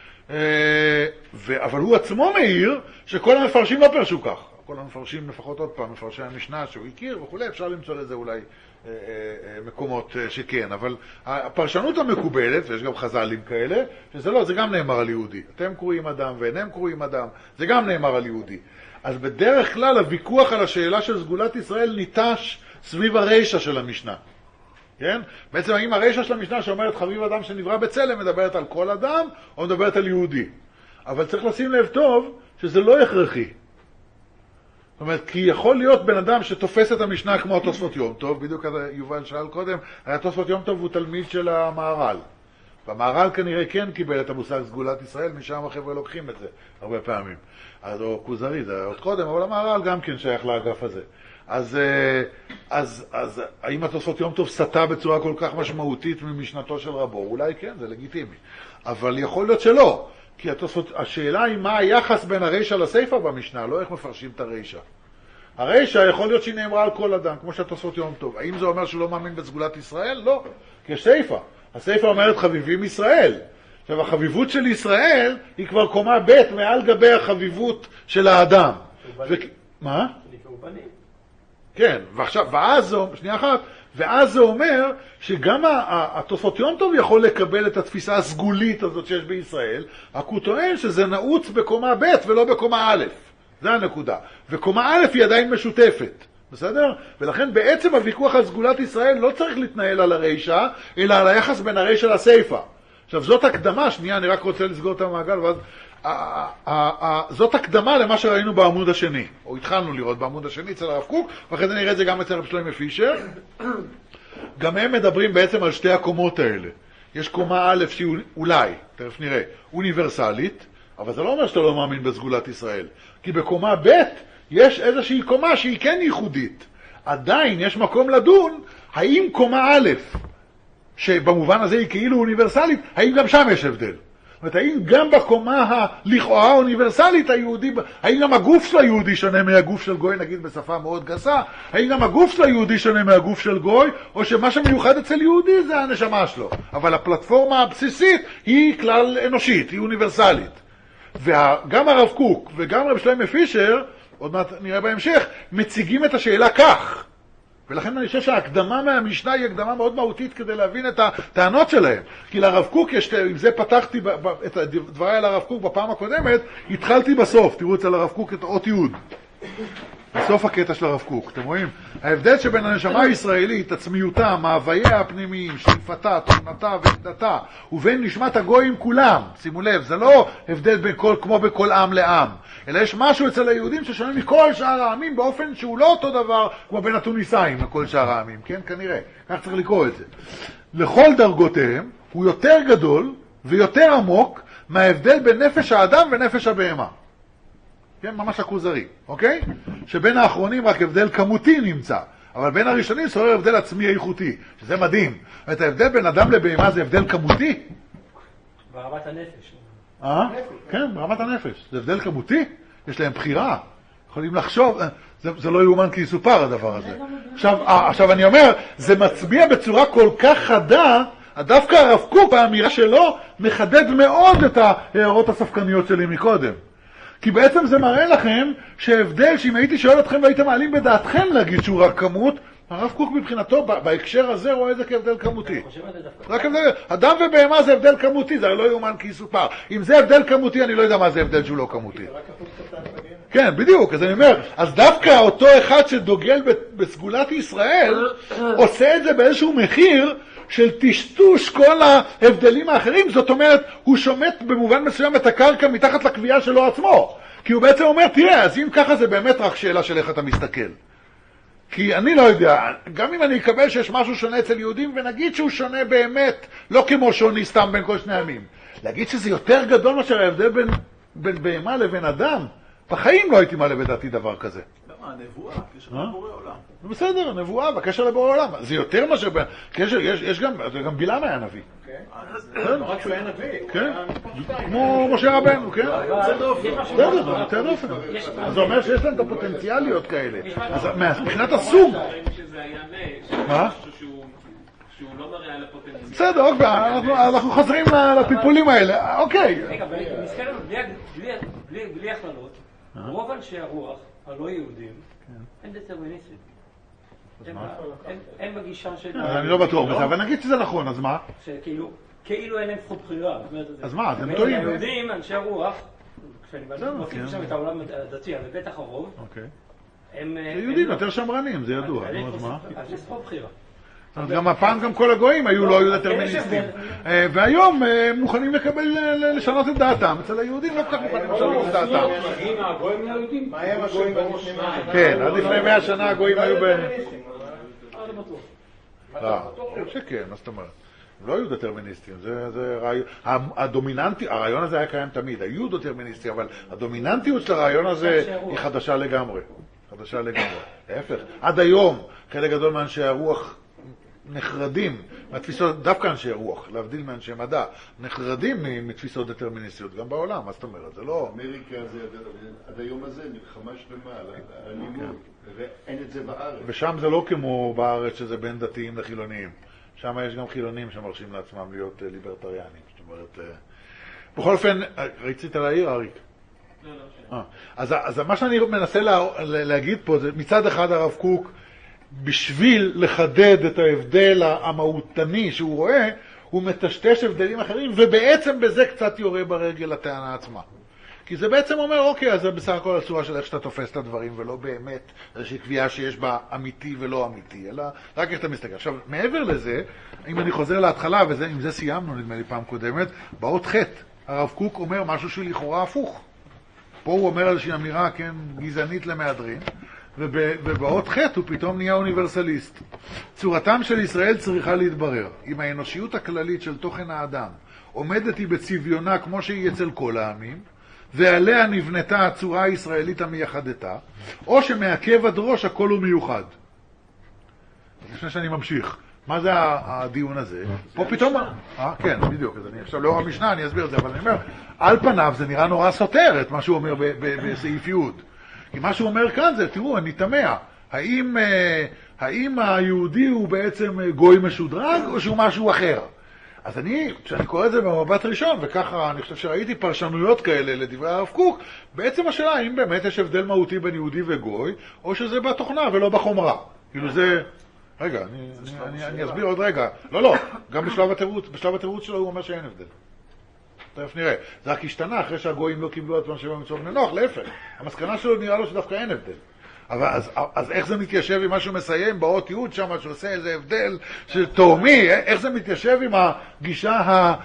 ו... אבל הוא עצמו מעיר שכל המפרשים לא פרשו כך. כל המפרשים, לפחות עוד פעם, מפרשי המשנה שהוא הכיר וכולי, אפשר למצוא לזה אולי אה, אה, מקומות אה, שכן, אבל הפרשנות המקובלת, ויש גם חז"לים כאלה, שזה לא, זה גם נאמר על יהודי. אתם קרואים אדם ואינם קרואים אדם, זה גם נאמר על יהודי. אז בדרך כלל הוויכוח על השאלה של סגולת ישראל ניטש סביב הרשע של המשנה. כן? בעצם האם הרשע של המשנה שאומרת חביב אדם שנברא בצלם מדברת על כל אדם או מדברת על יהודי. אבל צריך לשים לב טוב שזה לא הכרחי. זאת אומרת, כי יכול להיות בן אדם שתופס את המשנה כמו התוספות יום טוב, בדיוק יובל שאל קודם, הרי התוספות יום טוב הוא תלמיד של המהר"ל. והמהר"ל כנראה כן קיבל את המושג סגולת ישראל, משם החבר'ה לוקחים את זה הרבה פעמים. אז או כוזרי, זה עוד קודם, אבל המהר"ל גם כן שייך לאגף הזה. אז, אז, אז האם התוספות יום טוב סטה בצורה כל כך משמעותית ממשנתו של רבו? אולי כן, זה לגיטימי. אבל יכול להיות שלא. כי התוספות, השאלה היא מה היחס בין הרשע לספר במשנה, לא איך מפרשים את הרשע. הרשע יכול להיות שהיא נאמרה על כל אדם, כמו שהתוספות יום טוב. האם זה אומר שהוא לא מאמין בסגולת ישראל? לא. כי יש ספר. הספר אומרת חביבים ישראל. עכשיו, החביבות של ישראל היא כבר קומה ב' מעל גבי החביבות של האדם. ו... מה? כן, ועכשיו, ואז זה, שנייה אחת, ואז זה אומר שגם התוספות יום טוב יכול לקבל את התפיסה הסגולית הזאת שיש בישראל, רק הוא טוען שזה נעוץ בקומה ב' ולא בקומה א'. זה הנקודה. וקומה א' היא עדיין משותפת. בסדר? ולכן בעצם הוויכוח על סגולת ישראל לא צריך להתנהל על הרשע, אלא על היחס בין הרשע לספר. עכשיו, זאת הקדמה, שנייה, אני רק רוצה לסגור את המעגל, ואז... זאת הקדמה למה שראינו בעמוד השני, או התחלנו לראות בעמוד השני אצל הרב קוק, ואחרי זה נראה את זה גם אצל רב שלמה פישר. גם הם מדברים בעצם על שתי הקומות האלה. יש קומה א' שהיא אולי, תכף נראה, אוניברסלית, אבל זה לא אומר שאתה לא מאמין בסגולת ישראל. כי בקומה ב' יש איזושהי קומה שהיא כן ייחודית. עדיין יש מקום לדון, האם קומה א', שבמובן הזה היא כאילו אוניברסלית, האם גם שם יש הבדל. זאת אומרת, האם גם בקומה הלכאורה האוניברסלית היהודי, האם גם הגוף של היהודי שונה מהגוף של גוי, נגיד בשפה מאוד גסה, האם גם הגוף של היהודי שונה מהגוף של גוי, או שמה שמיוחד אצל יהודי זה הנשמה שלו. אבל הפלטפורמה הבסיסית היא כלל אנושית, היא אוניברסלית. וגם הרב קוק וגם רב שלמה פישר, עוד מעט נראה בהמשך, מציגים את השאלה כך. ולכן אני חושב שההקדמה מהמשנה היא הקדמה מאוד מהותית כדי להבין את הטענות שלהם. כי לרב קוק, יש, עם זה פתחתי את דבריי על הרב קוק בפעם הקודמת, התחלתי בסוף, תראו אצל הרב קוק את אות יוד. בסוף הקטע של הרב קוק, אתם רואים? ההבדל שבין הנשמה הישראלית, עצמיותה, מאווייה הפנימיים, שאיפתה, תכונתה ועמדתה, ובין נשמת הגויים כולם, שימו לב, זה לא הבדל בין כל, כמו בכל עם לעם, אלא יש משהו אצל היהודים ששונה מכל שאר העמים באופן שהוא לא אותו דבר כמו בין התוניסאים לכל שאר העמים, כן? כנראה, כך צריך לקרוא את זה. לכל דרגותיהם הוא יותר גדול ויותר עמוק מההבדל בין נפש האדם ונפש הבהמה. כן, ממש הכוזרי, אוקיי? שבין האחרונים רק הבדל כמותי נמצא, אבל בין הראשונים שורר הבדל עצמי איכותי, שזה מדהים. את ההבדל בין אדם לבהמה זה הבדל כמותי? ברמת הנפש. אה? כן, ברמת הנפש. זה הבדל כמותי? יש להם בחירה. יכולים לחשוב, זה, זה לא יאומן כי יסופר הדבר הזה. עכשיו, עכשיו אני אומר, זה מצביע בצורה כל כך חדה, דווקא הרב קוק באמירה שלו מחדד מאוד את ההערות הספקניות שלי מקודם. כי בעצם זה מראה לכם שהבדל, שאם הייתי שואל אתכם והייתם מעלים בדעתכם להגיד שהוא רק כמות, הרב קוק מבחינתו בהקשר הזה רואה את זה כהבדל כמותי. רק הבדל, אדם ובהמה זה הבדל כמותי, זה לא יאומן כי יסופר. אם זה הבדל כמותי, אני לא יודע מה זה הבדל שהוא לא כמותי. כן, בדיוק, אז אני אומר, אז דווקא אותו אחד שדוגל בסגולת ישראל, עושה את זה באיזשהו מחיר, של טשטוש כל ההבדלים האחרים, זאת אומרת, הוא שומט במובן מסוים את הקרקע מתחת לקביעה שלו עצמו. כי הוא בעצם אומר, תראה, אז אם ככה זה באמת רק שאלה של איך אתה מסתכל. כי אני לא יודע, גם אם אני אקבל שיש משהו שונה אצל יהודים, ונגיד שהוא שונה באמת, לא כמו שוני סתם בין כל שני עמים. להגיד שזה יותר גדול מאשר ההבדל בין, בין בהמה לבין אדם, בחיים לא הייתי מעלה בדעתי דבר כזה. הנבואה, קשר לבורא עולם. בסדר, הנבואה, בקשר לבורא עולם. זה יותר מאשר, קשר, יש, יש גם, גם בלעם היה נביא. לא רק שהוא היה נביא. כן, כמו משה רבנו, כן? בסדר, יותר דופן. אז זה אומר שיש להם את הפוטנציאליות כאלה. אז מבחינת הסוג. מה? שהוא לא מראה על הפוטנציאל. בסדר, אנחנו חוזרים לטיפולים האלה. אוקיי. רגע, אבל נזכר לנו, בלי הכללות, רוב אנשי הרוח, הלא יהודים, אין דטרמיניסטים. אין בגישה של... אני לא בטוח בזה, אבל נגיד שזה נכון, אז מה? שכאילו, כאילו אין להם זכות בחירה. אז מה, אתם טועים. היהודים, אנשי הרוח, כשאני מוסיף שם את העולם הדתי, אבל בטח הרוב, הם... יהודים יותר שמרנים, זה ידוע. אז מה? אז יש זכות בחירה. אז גם הפעם גם כל הגויים היו לא היו דטרמיניסטים. והיום מוכנים לקבל, לשנות את דעתם. אצל היהודים לא כל כך מוכנים לשנות את דעתם. אם הגויים היהודים, מה הם הגויים בראש שניים? כן, עד לפני מאה שנה הגויים היו ב... אני בטוח. לא, אני חושב שכן, מה זאת אומרת? הם לא היו דטרמיניסטים, זה רעיון... הדומיננטי, הרעיון הזה היה קיים תמיד, היו דטרמיניסטים, אבל הדומיננטיות של הרעיון הזה היא חדשה לגמרי. חדשה לגמרי. להפך, עד היום חלק גדול מאנשי הרוח נחרדים, מהתפיסות, דווקא אנשי רוח, להבדיל מאנשי מדע, נחרדים מתפיסות דטרמיניסטיות, גם בעולם, מה זאת אומרת? זה לא... אמריקה זה עד היום הזה מלחמה שלמה על האלימות, ואין את זה בארץ. ושם זה לא כמו בארץ שזה בין דתיים לחילוניים. שם יש גם חילונים שמרשים לעצמם להיות ליברטריאנים. זאת אומרת, בכל אופן, רצית להעיר, אריק? לא, לא, אז, אז מה שאני מנסה לה, להגיד פה, זה מצד אחד הרב קוק, בשביל לחדד את ההבדל המהותני שהוא רואה, הוא מטשטש הבדלים אחרים, ובעצם בזה קצת יורה ברגל לטענה עצמה. כי זה בעצם אומר, אוקיי, אז זה בסך הכל הצורה של איך שאתה תופס את הדברים, ולא באמת איזושהי קביעה שיש בה אמיתי ולא אמיתי, אלא רק איך אתה מסתכל. עכשיו, מעבר לזה, אם אני חוזר להתחלה, ועם זה סיימנו, נדמה לי פעם קודמת, באות חטא, הרב קוק אומר משהו שלכאורה הפוך. פה הוא אומר איזושהי אמירה, כן, גזענית למהדרין, ובאות חטא הוא פתאום נהיה אוניברסליסט. צורתם של ישראל צריכה להתברר. אם האנושיות הכללית של תוכן האדם עומדת היא בצביונה כמו שהיא אצל כל העמים, ועליה נבנתה הצורה הישראלית המייחדתה, או שמעכב עד ראש הכל הוא מיוחד. לפני שאני ממשיך, מה זה הדיון הזה? פה פתאום... אה, כן, בדיוק. אז אני עכשיו לאור המשנה, אני אסביר את זה, אבל אני אומר, על פניו זה נראה נורא סותר את מה שהוא אומר בסעיף י'. כי מה שהוא אומר כאן זה, תראו, אני תמה. האם, האם היהודי הוא בעצם גוי משודרג או שהוא משהו אחר? אז אני, כשאני קורא את זה במבט ראשון, וככה אני חושב שראיתי פרשנויות כאלה לדברי הרב קוק, בעצם השאלה האם באמת יש הבדל מהותי בין יהודי וגוי, או שזה בתוכנה ולא בחומרה. כאילו זה... רגע, אני, אני, אני, אני אסביר עוד רגע. לא, לא, גם בשלב התירוץ, בשלב התירוץ שלו הוא אומר שאין הבדל. תכף נראה. זה רק השתנה אחרי שהגויים לא קיבלו את מה שבא מצוות בני נוח, להפך. המסקנה שלו נראה לו שדווקא אין הבדל. אבל אז, אז איך זה מתיישב עם מה שהוא מסיים באות יהוד שם, שעושה איזה הבדל של תאומי, איך זה מתיישב עם הגישה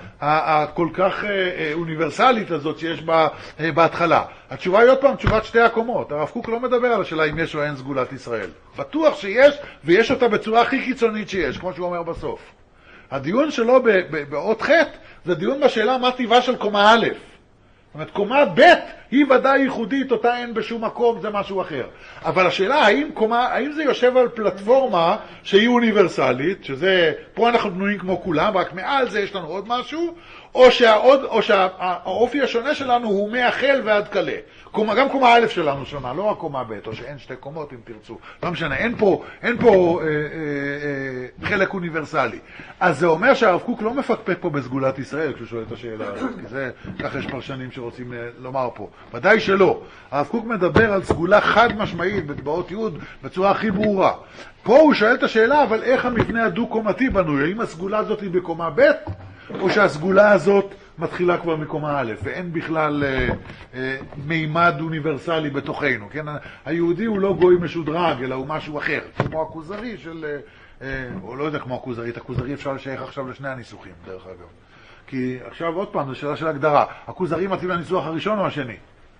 הכל כך אוניברסלית הזאת שיש בה בהתחלה? התשובה היא עוד פעם, תשובת שתי הקומות. הרב קוק לא מדבר על השאלה אם יש או אין סגולת ישראל. בטוח שיש, ויש אותה בצורה הכי קיצונית שיש, כמו שהוא אומר בסוף. הדיון שלו באות ח' זה דיון בשאלה מה טבעה של קומה א'. זאת אומרת, קומה ב' היא ודאי ייחודית, אותה אין בשום מקום, זה משהו אחר. אבל השאלה, האם, קומה, האם זה יושב על פלטפורמה שהיא אוניברסלית, שזה, פה אנחנו בנויים כמו כולם, רק מעל זה יש לנו עוד משהו, או, שהעוד, או שהאופי השונה שלנו הוא מהחל ועד קלה. קומה, גם קומה א' שלנו שונה, לא רק קומה ב', או שאין שתי קומות אם תרצו. לא משנה, אין פה, אין פה אה, אה, אה, חלק אוניברסלי. אז זה אומר שהרב קוק לא מפקפק פה בסגולת ישראל, כשהוא שואל את השאלה הזאת, כי זה, כך יש פרשנים שרוצים לומר פה. ודאי שלא. הרב קוק מדבר על סגולה חד משמעית באות י' בצורה הכי ברורה. פה הוא שואל את השאלה, אבל איך המבנה הדו-קומתי בנוי? האם הסגולה הזאת היא בקומה ב' או שהסגולה הזאת מתחילה כבר מקומה א', ואין בכלל אה, אה, מימד אוניברסלי בתוכנו, כן? היהודי הוא לא גוי משודרג, אלא הוא משהו אחר, כמו הכוזרי של, אה, אה, או לא יודע כמו הכוזרי, את הכוזרי אפשר לשייך עכשיו לשני הניסוחים, דרך אגב. כי עכשיו עוד פעם, זו שאלה של הגדרה. הכוזרי מתאים לניסוח הראשון או השני?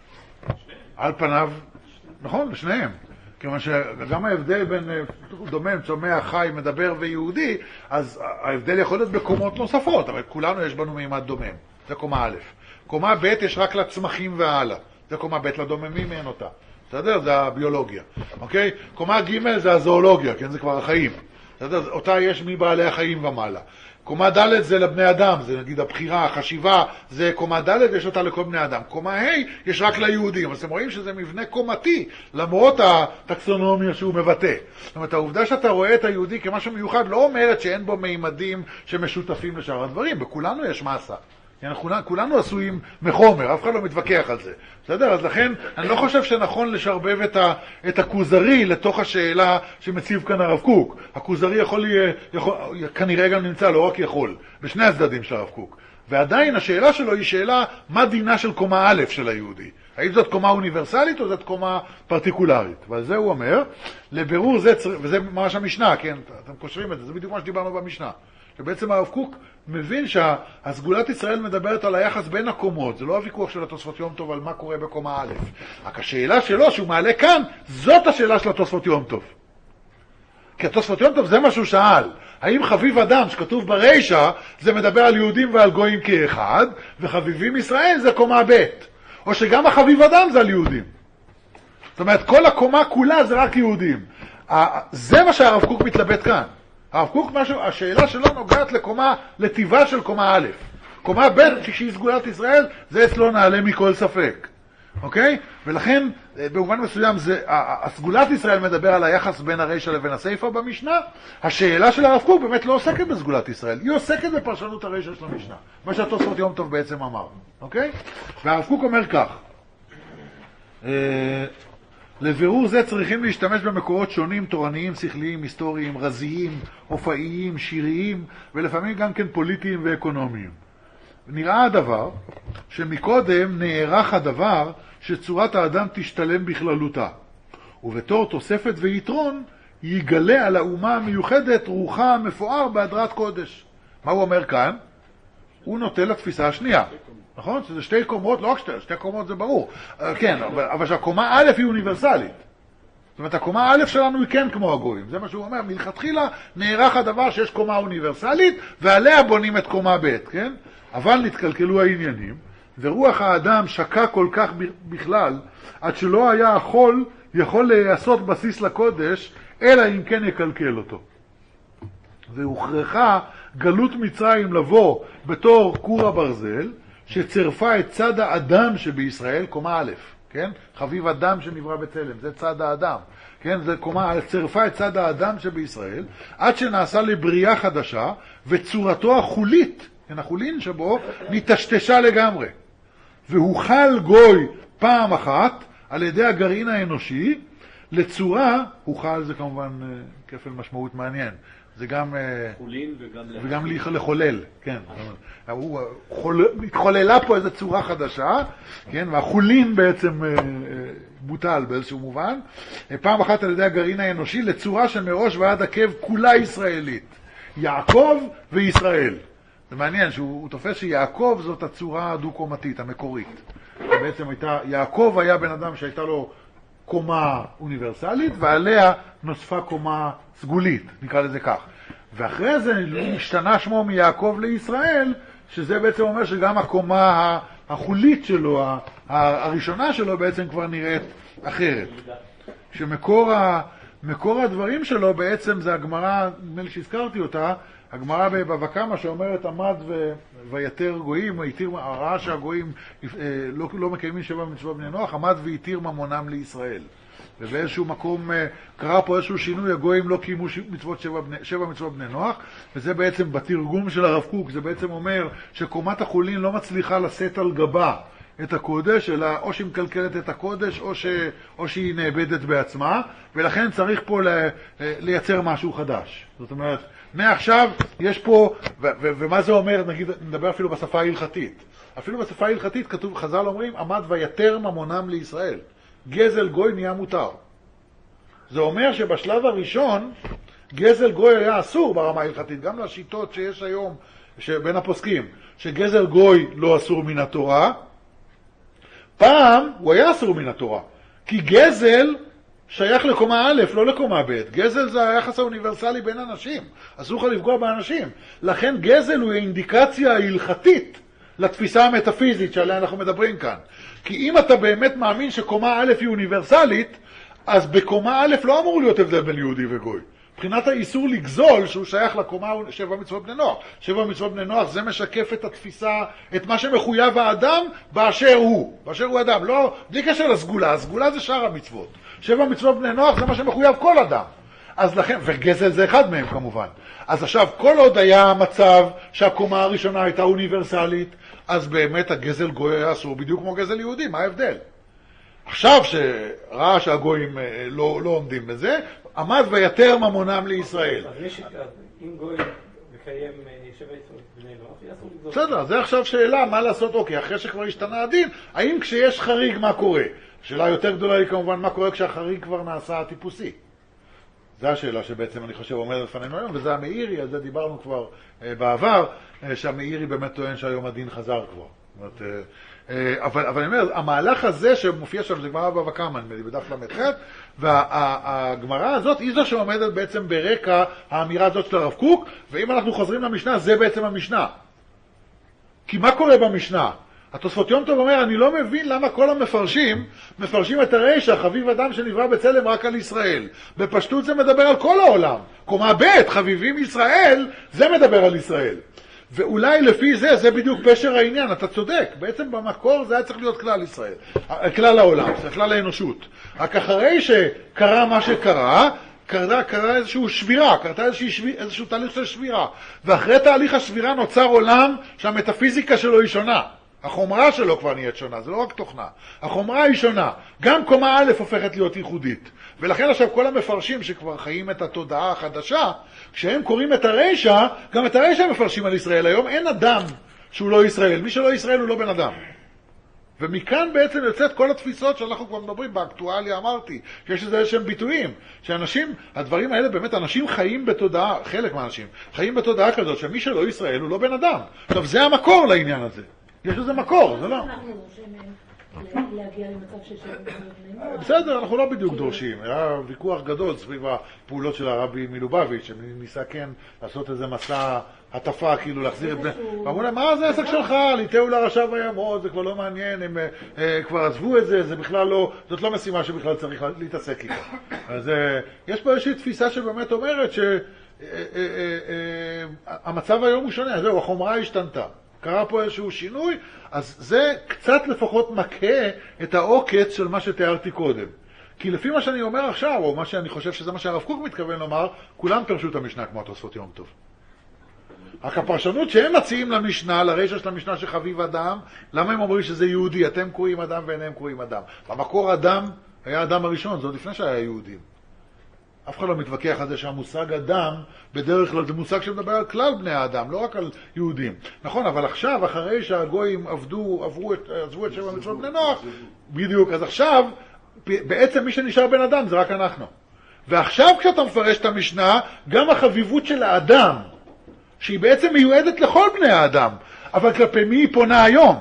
על פניו, נכון, לשניהם. כיוון שגם ההבדל בין דומם, צומח, חי, מדבר ויהודי, אז ההבדל יכול להיות בקומות נוספות, אבל כולנו יש בנו מימד דומם. זה קומה א'. קומה ב' יש רק לצמחים והלאה. זה קומה ב' לדוממים אין אותה. בסדר? זה הביולוגיה. אוקיי? קומה ג' זה הזואולוגיה, כן? זה כבר החיים. בסדר? אותה יש מבעלי החיים ומעלה. קומה ד' זה לבני אדם, זה נגיד הבחירה, החשיבה, זה קומה ד' יש אותה לכל בני אדם. קומה ה' יש רק ליהודים. אז אתם רואים שזה מבנה קומתי, למרות הטקסונומיה שהוא מבטא. זאת אומרת, העובדה שאתה רואה את היהודי כמשהו מיוחד לא אומרת שאין בו מימדים שמשותפים לשאר הדברים. בכולנו יש מסה. כולנו, כולנו עשויים מחומר, אף אחד לא מתווכח על זה. בסדר? אז לכן, אני לא חושב שנכון לשרבב את, ה, את הכוזרי לתוך השאלה שמציב כאן הרב קוק. הכוזרי יכול, יכול, כנראה גם נמצא, לא רק יכול, בשני הצדדים של הרב קוק. ועדיין השאלה שלו היא שאלה, מה דינה של קומה א' של היהודי? האם זאת קומה אוניברסלית או זאת קומה פרטיקולרית? ועל זה הוא אומר, לבירור זה, וזה ממש המשנה, כן? אתם קושרים את זה, זה בדיוק מה שדיברנו במשנה. שבעצם הרב קוק מבין שהסגולת ישראל מדברת על היחס בין הקומות. זה לא הוויכוח של התוספות יום טוב על מה קורה בקומה א'. רק השאלה שלו שהוא מעלה כאן, זאת השאלה של התוספות יום טוב. כי התוספות יום טוב זה מה שהוא שאל. האם חביב אדם שכתוב ברישה, זה מדבר על יהודים ועל גויים כאחד, וחביבים ישראל זה קומה ב'. או שגם החביב אדם זה על יהודים. זאת אומרת, כל הקומה כולה זה רק יהודים. זה מה שהרב קוק מתלבט כאן. הרב קוק, משהו, השאלה שלו נוגעת לקומה, לטבעה של קומה א'. קומה ב' שהיא סגולת ישראל, זה אצלו נעלה מכל ספק. אוקיי? ולכן, במובן מסוים, זה, הסגולת ישראל מדבר על היחס בין הרישה לבין הספר במשנה. השאלה של הרב קוק באמת לא עוסקת בסגולת ישראל, היא עוסקת בפרשנות הרישה של המשנה. מה שהתוספות יום טוב בעצם אמר. אוקיי? והרב קוק אומר כך, לבירור זה צריכים להשתמש במקורות שונים, תורניים, שכליים, היסטוריים, רזיים, הופעיים, שיריים, ולפעמים גם כן פוליטיים ואקונומיים. נראה הדבר שמקודם נערך הדבר שצורת האדם תשתלם בכללותה, ובתור תוספת ויתרון יגלה על האומה המיוחדת רוחה המפואר בהדרת קודש. מה הוא אומר כאן? הוא נוטה לתפיסה השנייה. נכון? שזה שתי קומות, לא רק שתי, שתי קומות זה ברור. כן, אבל, אבל שהקומה א' היא אוניברסלית. זאת אומרת, הקומה א' שלנו היא כן כמו הגויים. זה מה שהוא אומר. מלכתחילה נערך הדבר שיש קומה אוניברסלית, ועליה בונים את קומה ב', כן? אבל נתקלקלו העניינים, ורוח האדם שקע כל כך בכלל, עד שלא היה החול יכול לעשות בסיס לקודש, אלא אם כן יקלקל אותו. והוכרחה גלות מצרים לבוא בתור כור הברזל, שצרפה את צד האדם שבישראל, קומה א', כן? חביב אדם שנברא בצלם, זה צד האדם, כן? זה קומה, צרפה את צד האדם שבישראל, עד שנעשה לבריאה חדשה, וצורתו החולית, כן, החולין שבו, נטשטשה לגמרי. והוחל גוי פעם אחת, על ידי הגרעין האנושי, לצורה, הוחל זה כמובן כפל משמעות מעניין, זה גם חולין וגם, וגם לחולל, כן. הוא חול, התחוללה פה איזו צורה חדשה, כן, והחולין בעצם בוטל באיזשהו מובן, פעם אחת על ידי הגרעין האנושי, לצורה שמראש ועד עקב כולה ישראלית, יעקב וישראל. זה מעניין שהוא תופס שיעקב זאת הצורה הדו-קומתית, המקורית. בעצם הייתה, יעקב היה בן אדם שהייתה לו קומה אוניברסלית, ועליה נוספה קומה סגולית, נקרא לזה כך. ואחרי זה השתנה שמו מיעקב לישראל, שזה בעצם אומר שגם הקומה החולית שלו, הראשונה שלו בעצם כבר נראית אחרת. שמקור ה, מקור הדברים שלו בעצם זה הגמרא, נדמה לי שהזכרתי אותה, הגמרא בבבא קמא שאומרת עמד ו... ויתר גויים, ראה שהגויים לא, לא מקיימים שבע מצוות בני נוח, עמד ויתיר ממונם לישראל. ובאיזשהו מקום קרה פה איזשהו שינוי, הגויים לא קיימו מצוות שבע, בני, שבע מצוות בני נוח, וזה בעצם בתרגום של הרב קוק, זה בעצם אומר שקומת החולין לא מצליחה לשאת על גבה את הקודש, אלא או שהיא מקלקלת את הקודש, או, ש, או שהיא נאבדת בעצמה, ולכן צריך פה ל, לייצר משהו חדש. זאת אומרת, מעכשיו יש פה, ו- ו- ומה זה אומר, נגיד, נדבר אפילו בשפה ההלכתית. אפילו בשפה ההלכתית כתוב, חז"ל אומרים, עמד ויתר ממונם לישראל. גזל גוי נהיה מותר. זה אומר שבשלב הראשון, גזל גוי היה אסור ברמה ההלכתית, גם לשיטות שיש היום בין הפוסקים, שגזל גוי לא אסור מן התורה, פעם הוא היה אסור מן התורה, כי גזל שייך לקומה א', לא לקומה ב'. גזל זה היחס האוניברסלי בין אנשים. אסור לך לפגוע באנשים. לכן גזל הוא האינדיקציה ההלכתית לתפיסה המטאפיזית שעליה אנחנו מדברים כאן. כי אם אתה באמת מאמין שקומה א' היא אוניברסלית, אז בקומה א' לא אמור להיות הבדל בין יהודי וגוי. מבחינת האיסור לגזול שהוא שייך לקומה שבע מצוות בני נוח. שבע מצוות בני נוח זה משקף את התפיסה, את מה שמחויב האדם באשר הוא. באשר הוא אדם. לא, בלי קשר לסגולה. הסגולה זה שאר המצוות. שבע מצוות בני נוח זה מה שמחויב כל אדם. אז לכן, וגזל זה אחד מהם כמובן. אז עכשיו, כל עוד היה מצב שהקומה הראשונה הייתה אוניברסלית, אז באמת הגזל גוי היה אסור בדיוק כמו גזל יהודי. מה ההבדל? עכשיו שראה שהגויים לא, לא עומדים בזה, עמד ויתר ממונם לישראל. אז יש, אם גוי מקיים שבע מצוות בני נוח, יעשו לגזול. בסדר, זה עכשיו שאלה, מה לעשות? אוקיי, אחרי שכבר השתנה הדין, האם כשיש חריג מה קורה? השאלה יותר גדולה היא כמובן מה קורה כשהחריג כבר נעשה טיפוסי. זו השאלה שבעצם אני חושב עומד לפנינו היום, וזה המאירי, על זה דיברנו כבר אה, בעבר, אה, שהמאירי באמת טוען שהיום הדין חזר כבר. זאת אומרת, אה, אה, אבל, אבל אני אומר, המהלך הזה שמופיע שם, זה גמרא בבא קמא, בדף למ"ח, והגמרא הזאת היא זו שעומדת בעצם ברקע האמירה הזאת של הרב קוק, ואם אנחנו חוזרים למשנה, זה בעצם המשנה. כי מה קורה במשנה? התוספות יום טוב אומר, אני לא מבין למה כל המפרשים מפרשים את הרישא, חביב אדם שנברא בצלם רק על ישראל. בפשטות זה מדבר על כל העולם. קומה ב' חביבים ישראל, זה מדבר על ישראל. ואולי לפי זה, זה בדיוק פשר העניין, אתה צודק. בעצם במקור זה היה צריך להיות כלל ישראל, כלל העולם, זה כלל האנושות. רק אחרי שקרה מה שקרה, קרה, קרה איזושהי שבירה, קרתה איזושהי שביר, איזשהו תהליך של שבירה. ואחרי תהליך השבירה נוצר עולם שהמטאפיזיקה שלו היא שונה. החומרה שלו כבר נהיית שונה, זה לא רק תוכנה. החומרה היא שונה. גם קומה א' הופכת להיות ייחודית. ולכן עכשיו כל המפרשים שכבר חיים את התודעה החדשה, כשהם קוראים את הרישא, גם את הרישא מפרשים על ישראל. היום אין אדם שהוא לא ישראל. מי שלא ישראל הוא לא בן אדם. ומכאן בעצם יוצאת כל התפיסות שאנחנו כבר מדברים באקטואליה, אמרתי, שיש לזה איזשהם ביטויים, שאנשים, הדברים האלה באמת, אנשים חיים בתודעה, חלק מהאנשים, חיים בתודעה כזאת, שמי שלא ישראל הוא לא בן אדם. עכשיו, זה המקור לעניין הזה. יש לזה מקור, זה לא. אנחנו דורשים להגיע למצב של שבע בני נוח. בסדר, אנחנו לא בדיוק דורשים. היה ויכוח גדול סביב הפעולות של הרבי מלובביץ', שניסה כן לעשות איזה מסע הטפה, כאילו להחזיר את בני... ואמרו להם, מה זה העסק שלך? ליטאו לרשע וימות, זה כבר לא מעניין, הם כבר עזבו את זה, זה בכלל לא, זאת לא משימה שבכלל צריך להתעסק איתה. אז יש פה איזושהי תפיסה שבאמת אומרת ש... המצב היום הוא שונה, זהו, החומרה השתנתה. קרה פה איזשהו שינוי, אז זה קצת לפחות מכה את העוקץ של מה שתיארתי קודם. כי לפי מה שאני אומר עכשיו, או מה שאני חושב שזה מה שהרב קוק מתכוון לומר, כולם פרשו את המשנה כמו התוספות יום טוב. רק הפרשנות שהם מציעים למשנה, לרשע של המשנה שחביב אדם, למה הם אומרים שזה יהודי? אתם קוראים אדם ואינם קוראים אדם. במקור אדם היה אדם הראשון, זה עוד לפני שהיה יהודים. אף אחד לא מתווכח על זה שהמושג אדם, בדרך כלל זה מושג שמדבר על כלל בני האדם, לא רק על יהודים. נכון, אבל עכשיו, אחרי שהגויים עבדו, עברו את, עזבו את שבע מצוות בני נוח, בדיוק, אז עכשיו, בעצם מי שנשאר בן אדם זה רק אנחנו. ועכשיו כשאתה מפרש את המשנה, גם החביבות של האדם, שהיא בעצם מיועדת לכל בני האדם, אבל כלפי מי היא פונה היום?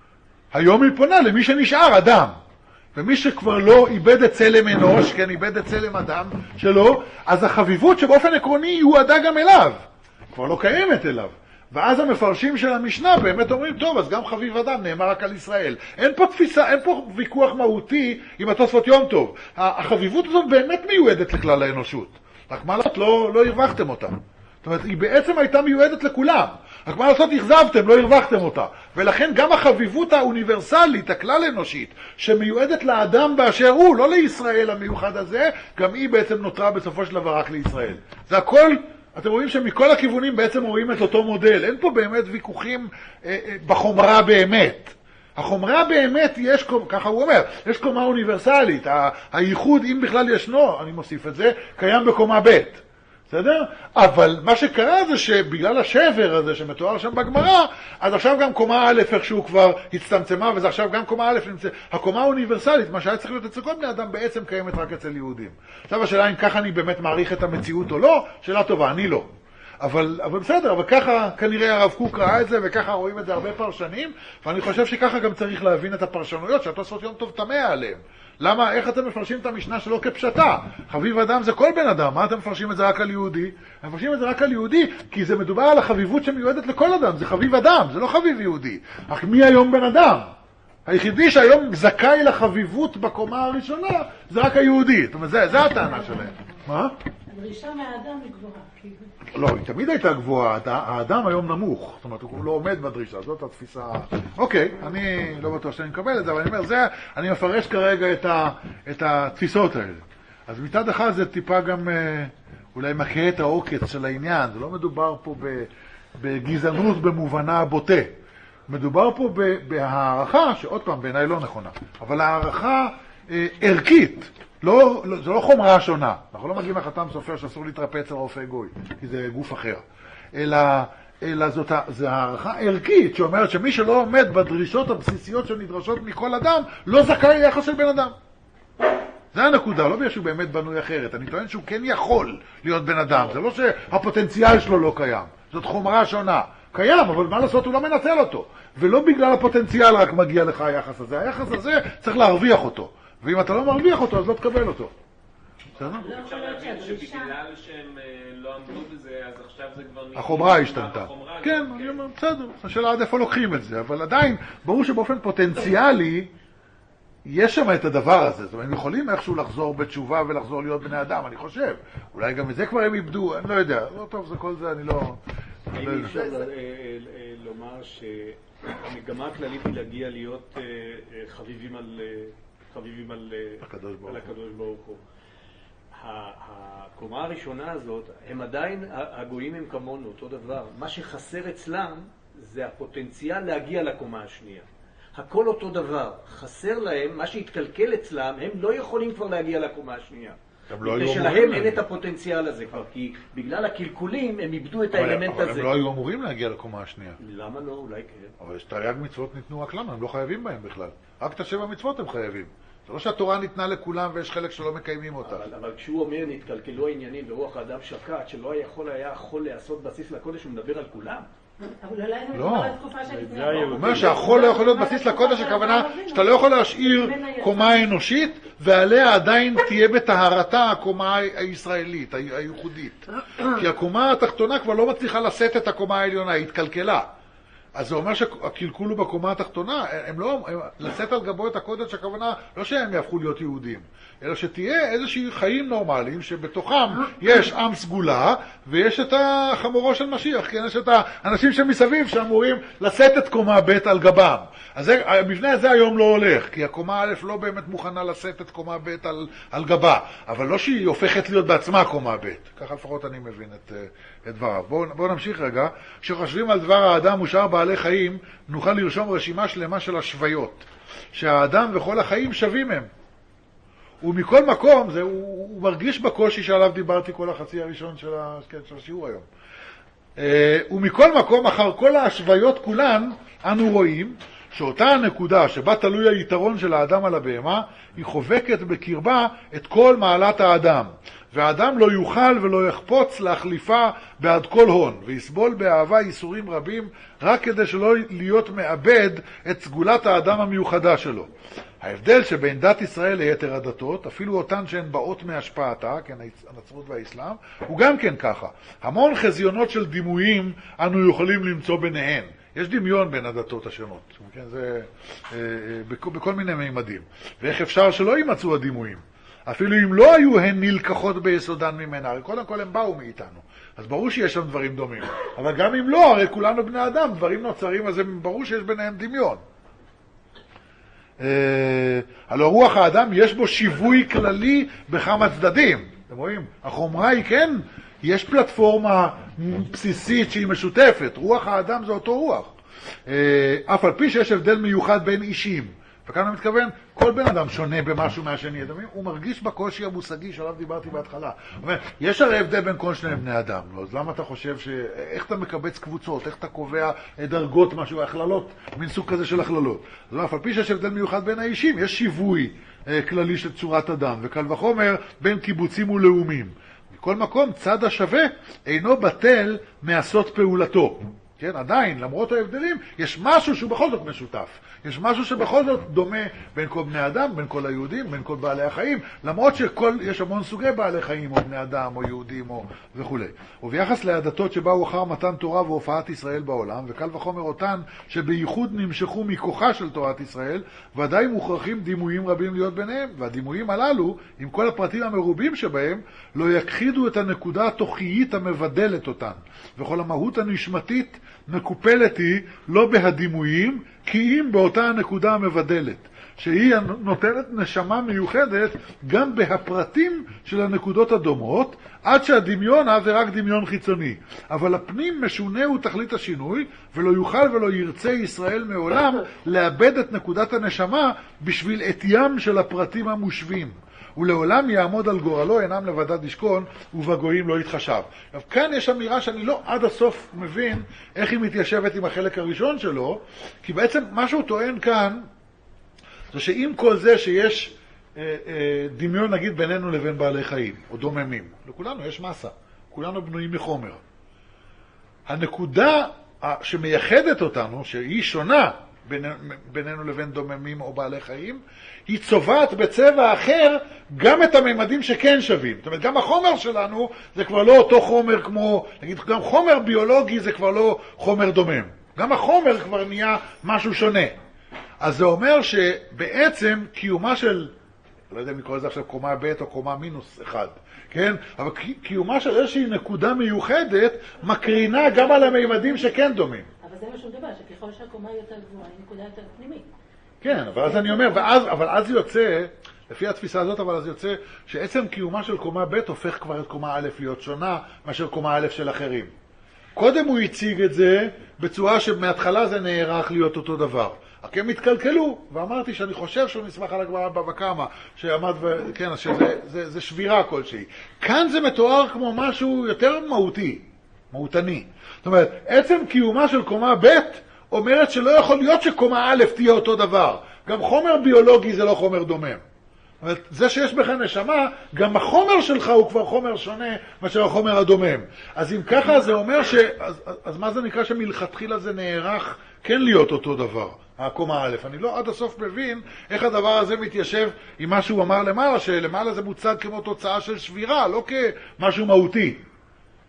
היום היא פונה למי שנשאר אדם. ומי שכבר לא איבד את צלם אנוש, כן, איבד את צלם אדם שלו, אז החביבות שבאופן עקרוני יועדה גם אליו. כבר לא קיימת אליו. ואז המפרשים של המשנה באמת אומרים, טוב, אז גם חביב אדם נאמר רק על ישראל. אין פה תפיסה, אין פה ויכוח מהותי עם התוספות יום טוב. החביבות הזאת באמת מיועדת לכלל האנושות. רק מה לעשות, לא, לא הרווחתם אותה. זאת אומרת, היא בעצם הייתה מיועדת לכולם. רק מה לעשות, הכזבתם, לא הרווחתם אותה. ולכן גם החביבות האוניברסלית, הכלל אנושית, שמיועדת לאדם באשר הוא, לא לישראל המיוחד הזה, גם היא בעצם נותרה בסופו של דבר רק לישראל. זה הכל, אתם רואים שמכל הכיוונים בעצם רואים את אותו מודל. אין פה באמת ויכוחים אה, אה, בחומרה באמת. החומרה באמת יש, ככה הוא אומר, יש קומה אוניברסלית. הייחוד, אם בכלל ישנו, אני מוסיף את זה, קיים בקומה ב'. בסדר? אבל מה שקרה זה שבגלל השבר הזה שמתואר שם בגמרא, אז עכשיו גם קומה א' איכשהו כבר הצטמצמה, וזה עכשיו גם קומה א' נמצא. הקומה האוניברסלית, מה שהיה צריך להיות אצל כל בני אדם, בעצם קיימת רק אצל יהודים. עכשיו השאלה אם ככה אני באמת מעריך את המציאות או לא, שאלה טובה, אני לא. אבל, אבל בסדר, אבל ככה כנראה הרב קוק ראה את זה, וככה רואים את זה הרבה פרשנים, ואני חושב שככה גם צריך להבין את הפרשנויות, שהתוספות יום טוב תמה עליהם. למה, איך אתם מפרשים את המשנה שלא כפשטה? חביב אדם זה כל בן אדם, מה אתם מפרשים את זה רק על יהודי? הם מפרשים את זה רק על יהודי, כי זה מדובר על החביבות שמיועדת לכל אדם, זה חביב אדם, זה לא חביב יהודי. אך מי היום בן אדם? היחידי שהיום זכאי לחביבות בקומה הראשונה, זה רק היהודי. זאת אומרת, זה, זה הטענה שלהם. מה? הדרישה מהאדם היא גבוהה. לא, היא תמיד הייתה גבוהה, האדם היום נמוך, זאת אומרת, הוא לא עומד בדרישה, זאת התפיסה. אוקיי, אני לא בטוח שאני מקבל את זה, אבל אני אומר, זה, אני מפרש כרגע את, ה, את התפיסות האלה. אז מצד אחד זה טיפה גם אולי מכה את העוקץ של העניין, זה לא מדובר פה בגזענות במובנה הבוטה. מדובר פה בהערכה, שעוד פעם בעיניי לא נכונה, אבל הערכה אה, ערכית. לא, לא, זה לא חומרה שונה. אנחנו לא מגיעים לחתם סופר שאסור להתרפץ על רופא גוי, כי זה גוף אחר. אלא, אלא זאת, זה הערכה ערכית שאומרת שמי שלא עומד בדרישות הבסיסיות שנדרשות מכל אדם, לא זכאי ליחס של בן אדם. זה הנקודה, לא בגלל שהוא באמת בנוי אחרת. אני טוען שהוא כן יכול להיות בן אדם. זה לא שהפוטנציאל שלו לא קיים. זאת חומרה שונה. קיים, אבל מה לעשות? הוא לא מנצל אותו. ולא בגלל הפוטנציאל רק מגיע לך היחס הזה. היחס הזה צריך להרוויח אותו. ואם אתה לא מרוויח אותו, אז לא תקבל אותו. בסדר? אפשר להבין שבגלל שהם לא עמדו בזה, אז עכשיו זה כבר... החומרה השתנתה. כן, אני אומר, בסדר. השאלה עד איפה לוקחים את זה. אבל עדיין, ברור שבאופן פוטנציאלי, יש שם את הדבר הזה. זאת אומרת, הם יכולים איכשהו לחזור בתשובה ולחזור להיות בני אדם, אני חושב. אולי גם את זה כבר הם איבדו, אני לא יודע. לא טוב, זה כל זה, אני לא... האם אפשר לומר שהמגמה הכללית היא להגיע להיות חביבים על... חביבים על הקדוש ברוך הוא. הקומה הראשונה הזאת, הם עדיין, הגויים הם כמונו, אותו דבר. מה שחסר אצלם זה הפוטנציאל להגיע לקומה השנייה. הכל אותו דבר. חסר להם, מה שהתקלקל אצלם, הם לא יכולים כבר להגיע לקומה השנייה. מפני שלהם אין את הפוטנציאל הזה כבר, כי בגלל הקלקולים הם איבדו את האלמנט הזה. אבל הם לא היו אמורים להגיע לקומה השנייה. למה לא? אולי כן. אבל יש תרי"ג מצוות ניתנו רק למה, הם לא חייבים בהם בכלל. רק את השבע מצוות הם חייבים. זה לא שהתורה ניתנה לכולם ויש חלק שלא מקיימים אותה. אבל, אבל כשהוא אומר נתקלקלו העניינים ורוח האדם שקט, שלא יכול היה יכול לעשות בסיס לקודש, הוא מדבר על כולם. אבל אולי זה מדבר על תקופה שלפני. הוא אומר שהחול לא יכול להיות בסיס לקודש, הכוונה שאתה לא יכול להשאיר קומה אנושית ועליה עדיין תהיה בטהרתה הקומה הישראלית, הייחודית. כי הקומה התחתונה כבר לא מצליחה לשאת את הקומה העליונה, היא התקלקלה. אז זה אומר שהקלקול הוא בקומה התחתונה. הם לא, הם, לשאת על גבו את הקודש, הכוונה לא שהם יהפכו להיות יהודים, אלא שתהיה איזושהי חיים נורמליים שבתוכם יש עם סגולה ויש את החמורו של משיח, כן? יש את האנשים שמסביב שאמורים לשאת את קומה ב' על גבם. אז זה, המבנה הזה היום לא הולך, כי הקומה א' לא באמת מוכנה לשאת את קומה ב' על, על גבה, אבל לא שהיא הופכת להיות בעצמה קומה ב'. ככה לפחות אני מבין את, את דבריו. בואו בוא נמשיך רגע. כשחושבים על דבר האדם ושאר בעלי חיים, נוכל לרשום רשימה שלמה של השוויות, שהאדם וכל החיים שווים הם. ומכל מקום, זה, הוא, הוא מרגיש בקושי שעליו דיברתי כל החצי הראשון של, ה, כן, של השיעור היום. Uh, ומכל מקום, אחר כל ההשוויות כולן, אנו רואים שאותה הנקודה שבה תלוי היתרון של האדם על הבהמה, היא חובקת בקרבה את כל מעלת האדם. והאדם לא יוכל ולא יחפוץ להחליפה בעד כל הון, ויסבול באהבה ייסורים רבים, רק כדי שלא להיות מאבד את סגולת האדם המיוחדה שלו. ההבדל שבין דת ישראל ליתר הדתות, אפילו אותן שהן באות מהשפעתה, כן, הנצרות והאסלאם, הוא גם כן ככה. המון חזיונות של דימויים אנו יכולים למצוא ביניהן. יש דמיון בין הדתות השונות, כן, זה אה, בכל, בכל מיני מימדים. ואיך אפשר שלא יימצאו הדימויים? אפילו אם לא היו הן נלקחות ביסודן ממנה, הרי קודם כל הם באו מאיתנו, אז ברור שיש שם דברים דומים. אבל גם אם לא, הרי כולנו בני אדם, דברים נוצרים, אז ברור שיש ביניהם דמיון. הלא רוח האדם יש בו שיווי כללי בכמה צדדים. אתם רואים? החומרה היא כן, יש פלטפורמה בסיסית שהיא משותפת. רוח האדם זה אותו רוח. אף על פי שיש הבדל מיוחד בין אישים. וכאן אני מתכוון, כל בן אדם שונה במשהו מהשני. הוא מרגיש בקושי המושגי שעליו דיברתי בהתחלה. אומר, יש הרי הבדל בין כל שני בני אדם. לא? אז למה אתה חושב ש... איך אתה מקבץ קבוצות? איך אתה קובע דרגות משהו, הכללות, מין סוג כזה של הכללות? אז אף על פי שיש הבדל מיוחד בין האישים, יש שיווי אה, כללי של צורת אדם, וקל וחומר בין קיבוצים ולאומים. מכל מקום, צד השווה אינו בטל מעשות פעולתו. כן, עדיין, למרות ההבדלים, יש משהו שהוא בכל זאת משותף. יש משהו שבכל זאת דומה בין כל בני אדם, בין כל היהודים, בין כל בעלי החיים, למרות שיש המון סוגי בעלי חיים, או בני אדם, או יהודים, או וכו'. וביחס לעדתות שבאו אחר מתן תורה והופעת ישראל בעולם, וקל וחומר אותן שבייחוד נמשכו מכוחה של תורת ישראל, ודאי מוכרחים דימויים רבים להיות ביניהם, והדימויים הללו, עם כל הפרטים המרובים שבהם, לא יכחידו את הנקודה התוכיית המבדלת אותן, וכל המהות הנשמתית מקופלת היא לא בהדימויים, כי אם באותה הנקודה המבדלת, שהיא נותנת נשמה מיוחדת גם בהפרטים של הנקודות הדומות, עד שהדמיון זה רק דמיון חיצוני. אבל הפנים משונה הוא תכלית השינוי, ולא יוכל ולא ירצה ישראל מעולם לאבד את נקודת הנשמה בשביל עטיים של הפרטים המושבים. ולעולם יעמוד על גורלו, אינם לבדד ישכון, ובגויים לא יתחשב. עכשיו, כאן יש אמירה שאני לא עד הסוף מבין איך היא מתיישבת עם החלק הראשון שלו, כי בעצם מה שהוא טוען כאן, זה שעם כל זה שיש אה, אה, דמיון נגיד בינינו לבין בעלי חיים, או דוממים, לכולנו יש מסה, כולנו בנויים מחומר. הנקודה שמייחדת אותנו, שהיא שונה בינינו לבין דוממים או בעלי חיים, היא צובעת בצבע אחר גם את הממדים שכן שווים. זאת אומרת, גם החומר שלנו זה כבר לא אותו חומר כמו, נגיד, גם חומר ביולוגי זה כבר לא חומר דומם. גם החומר כבר נהיה משהו שונה. אז זה אומר שבעצם קיומה של, לא יודע אם נקרא לזה עכשיו קומה ב' או קומה מינוס אחד, כן? אבל קיומה של איזושהי נקודה מיוחדת מקרינה גם על הממדים שכן דומים. אבל זה מה שהוא מדבר, שככל שהקומה יותר גבוהה, היא נקודה יותר פנימית. כן, אבל אז אני אומר, ואז, אבל אז יוצא, לפי התפיסה הזאת, אבל אז יוצא שעצם קיומה של קומה ב' הופך כבר את קומה א' להיות שונה מאשר קומה א' של אחרים. קודם הוא הציג את זה בצורה שמההתחלה זה נערך להיות אותו דבר. רק הם התקלקלו, ואמרתי שאני חושב שהוא נסמך על הגמרא בבא קמא, שאמרת, כן, שזה זה, זה שבירה כלשהי. כאן זה מתואר כמו משהו יותר מהותי, מהותני. זאת אומרת, עצם קיומה של קומה ב' אומרת שלא יכול להיות שקומה א' תהיה אותו דבר. גם חומר ביולוגי זה לא חומר דומם. זאת אומרת, זה שיש בך נשמה, גם החומר שלך הוא כבר חומר שונה מאשר החומר הדומם. אז אם ככה זה אומר ש... אז, אז מה זה נקרא שמלכתחילה זה נערך כן להיות אותו דבר, הקומה א'. אני לא עד הסוף מבין איך הדבר הזה מתיישב עם מה שהוא אמר למעלה, שלמעלה זה מוצג כמו תוצאה של שבירה, לא כמשהו מהותי.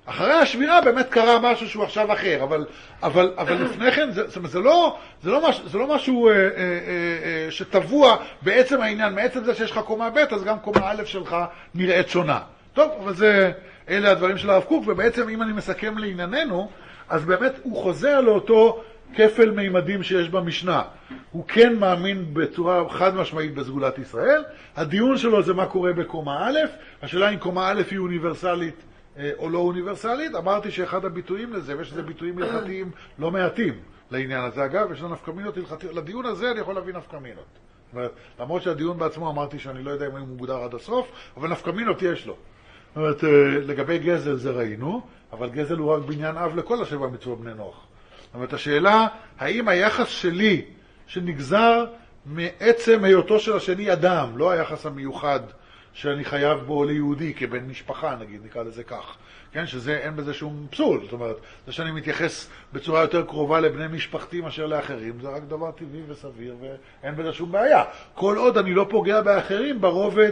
אחרי השבירה באמת קרה משהו שהוא עכשיו אחר, אבל, אבל, אבל לפני כן זה, זה, זה, לא, זה, לא, מש, זה לא משהו אה, אה, אה, שטבוע בעצם העניין, מעצם זה שיש לך קומה ב' אז גם קומה א' שלך נראית שונה. טוב, אבל זה, אלה הדברים של הרב קוק, ובעצם אם אני מסכם לענייננו, אז באמת הוא חוזר לאותו כפל מימדים שיש במשנה. הוא כן מאמין בצורה חד משמעית בסגולת ישראל, הדיון שלו זה מה קורה בקומה א', השאלה אם קומה א' היא אוניברסלית או לא אוניברסלית. אמרתי שאחד הביטויים לזה, ויש לזה ביטויים הלכתיים לא מעטים לעניין הזה. אגב, יש לנו נפקמינות הלכתיות, לדיון הזה אני יכול להביא נפקמינות. זאת אומרת, למרות שהדיון בעצמו אמרתי שאני לא יודע אם הוא מוגדר עד הסוף, אבל נפקמינות יש לו. זאת אומרת, לגבי גזל זה ראינו, אבל גזל הוא רק בניין אב לכל השבע מצוות בני נוח. זאת אומרת, השאלה, האם היחס שלי שנגזר מעצם היותו של השני אדם, לא היחס המיוחד שאני חייב בו ליהודי כבן משפחה, נגיד, נקרא לזה כך. כן, שזה, אין בזה שום פסול. זאת אומרת, זה שאני מתייחס בצורה יותר קרובה לבני משפחתי מאשר לאחרים, זה רק דבר טבעי וסביר, ואין בזה שום בעיה. כל עוד אני לא פוגע באחרים ברובד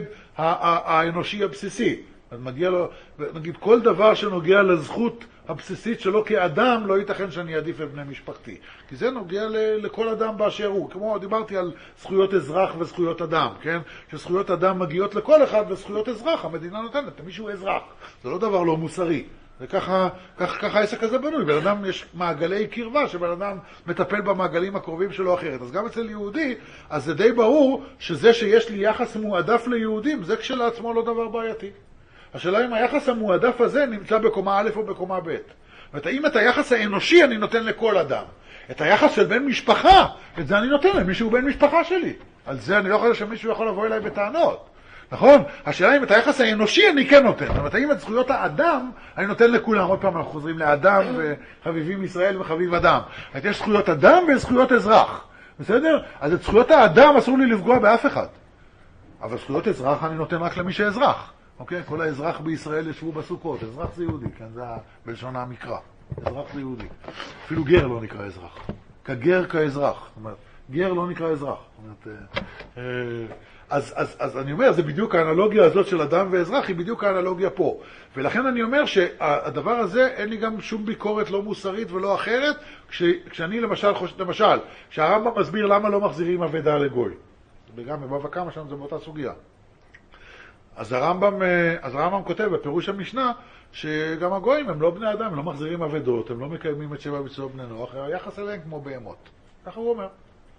האנושי הבסיסי. אז מגיע לו, נגיד, כל דבר שנוגע לזכות הבסיסית שלו כאדם, לא ייתכן שאני אעדיף את בני משפחתי. כי זה נוגע ל- לכל אדם באשר הוא. כמו דיברתי על זכויות אזרח וזכויות אדם, כן? שזכויות אדם מגיעות לכל אחד, וזכויות אזרח, המדינה נותנת למישהו אזרח. זה לא דבר לא מוסרי. זה ככה, ככה, ככה העסק הזה בנוי. בן אדם יש מעגלי קרבה, שבן אדם מטפל במעגלים הקרובים שלו אחרת. אז גם אצל יהודי, אז זה די ברור שזה שיש לי יחס מועדף ליהודים, זה כשלעצמו לא דבר בעייתי. השאלה אם היחס המועדף הזה נמצא בקומה א' או בקומה ב'. זאת אומרת, אם את היחס האנושי אני נותן לכל אדם. את היחס של בן משפחה, את זה אני נותן למישהו בן משפחה שלי. על זה אני לא חושב שמישהו יכול לבוא אליי בטענות. נכון? השאלה אם את היחס האנושי אני כן נותן. זאת אומרת, אם את זכויות האדם אני נותן לכולם. עוד פעם אנחנו חוזרים לאדם וחביבים ישראל וחביב אדם. זאת יש זכויות אדם וזכויות אזרח. בסדר? אז את זכויות האדם אסור לי לפגוע באף אחד. אבל זכויות אזרח אני נותן רק למי שאזרח. אוקיי? כל האזרח בישראל ישבו בסוכות. אזרח זה יהודי, כן? זה בלשון המקרא. אזרח זה יהודי. אפילו גר לא נקרא אזרח. כגר כאזרח. זאת אומרת, גר לא נקרא אזרח. זאת אומרת, אז, אז, אז אני אומר, זה בדיוק האנלוגיה הזאת של אדם ואזרח, היא בדיוק האנלוגיה פה. ולכן אני אומר שהדבר הזה, אין לי גם שום ביקורת לא מוסרית ולא אחרת, כש, כשאני למשל, למשל, כשהרמב"ם מסביר למה לא מחזירים אבדה לגוי. וגם בבבא קמא שם זה באותה סוגיה. אז הרמב"ם, אז הרמב"ם כותב בפירוש המשנה שגם הגויים הם לא בני אדם, הם לא מחזירים אבדות, הם לא מקיימים את שבע מצוות בני נוח, היחס אליהם כמו בהמות. ככה הוא אומר.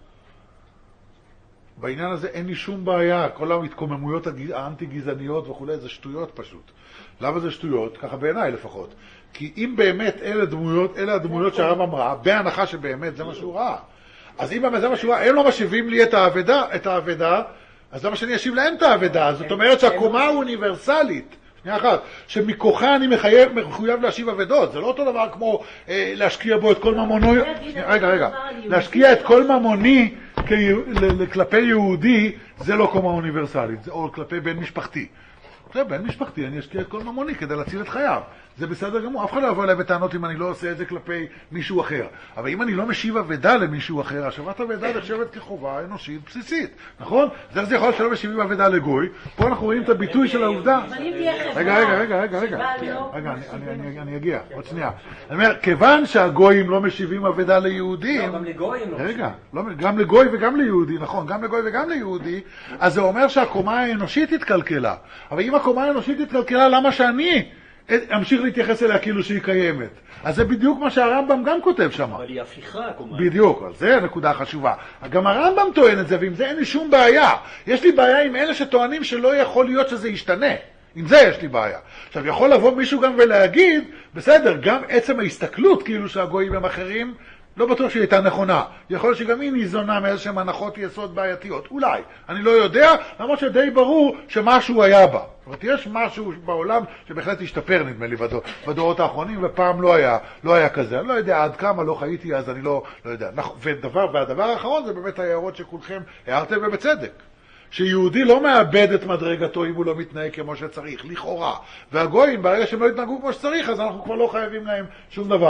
בעניין הזה אין לי שום בעיה, כל ההתקוממויות האנטי-גזעניות וכו', זה שטויות פשוט. למה זה שטויות? ככה בעיניי לפחות. כי אם באמת אלה הדמויות, אלה הדמויות שהרמב"ם ראה, בהנחה שבאמת זה מה שהוא ראה. אז אם באמת זה מה שהוא ראה, הם לא משיבים לי את האבדה, את האבדה, אז למה שאני אשיב להם את האבדה? זאת אומרת שהקומה האוניברסלית, שנייה אחת, שמכוחה אני מחייב, מחויב להשיב אבדות. זה לא אותו דבר כמו אה, להשקיע בו את כל ממוני, רגע, רגע, להשקיע את כל ממוני כלפי יהודי, זה לא קומה אוניברסלית, זה או כלפי בן משפחתי. זה בן משפחתי, אני אשקיע את כל ממוני כדי להציל את חייו. זה בסדר גמור, אף אחד לא יבוא אליי בטענות אם אני לא עושה את זה כלפי מישהו אחר. אבל אם אני לא משיב אבדה למישהו אחר, השבת אבדה נחשבת כחובה אנושית בסיסית, נכון? זה זה יכול להיות שלא משיבים אבדה לגוי. פה אנחנו רואים את הביטוי של העובדה. רגע, רגע, רגע, רגע, רגע. רגע, אני אגיע, עוד שנייה. אני אומר, כיוון שהגויים לא משיבים אבדה ליהודים, גם לגויים לא. רגע, גם לגוי וגם ליהודי, נכון, גם לגוי וגם ליהודי, אז זה אומר שהקומה האנושית התקלקלה. אבל אם הקומה האנושית התקלקלה, למה שאני אמשיך להתייחס אליה כאילו שהיא קיימת? אז זה בדיוק מה שהרמב"ם גם כותב שם. אבל היא הפיכה, הקומה. בדיוק, אז זה הנקודה החשובה. גם הרמב"ם טוען את זה, ועם זה אין לי שום בעיה. יש לי בעיה עם אלה שטוענים שלא יכול להיות שזה ישתנה. עם זה יש לי בעיה. עכשיו, יכול לבוא מישהו גם ולהגיד, בסדר, גם עצם ההסתכלות כאילו שהגויים הם אחרים, לא בטוח שהיא הייתה נכונה. יכול להיות שגם היא ניזונה מאיזשהם הנחות יסוד בעייתיות. אולי. אני לא יודע, למרות שדי ברור שמשהו היה בה. זאת אומרת, יש משהו בעולם שבהחלט השתפר, נדמה לי, בדור, בדורות האחרונים, ופעם לא היה, לא היה כזה. אני לא יודע עד כמה לא חייתי, אז אני לא, לא יודע. ודבר, והדבר האחרון זה באמת ההערות שכולכם הערתם ובצדק. שיהודי לא מאבד את מדרגתו אם הוא לא מתנהג כמו שצריך, לכאורה. והגויים, ברגע שהם לא יתנהגו כמו שצריך, אז אנחנו כבר לא חייבים להם שום דבר.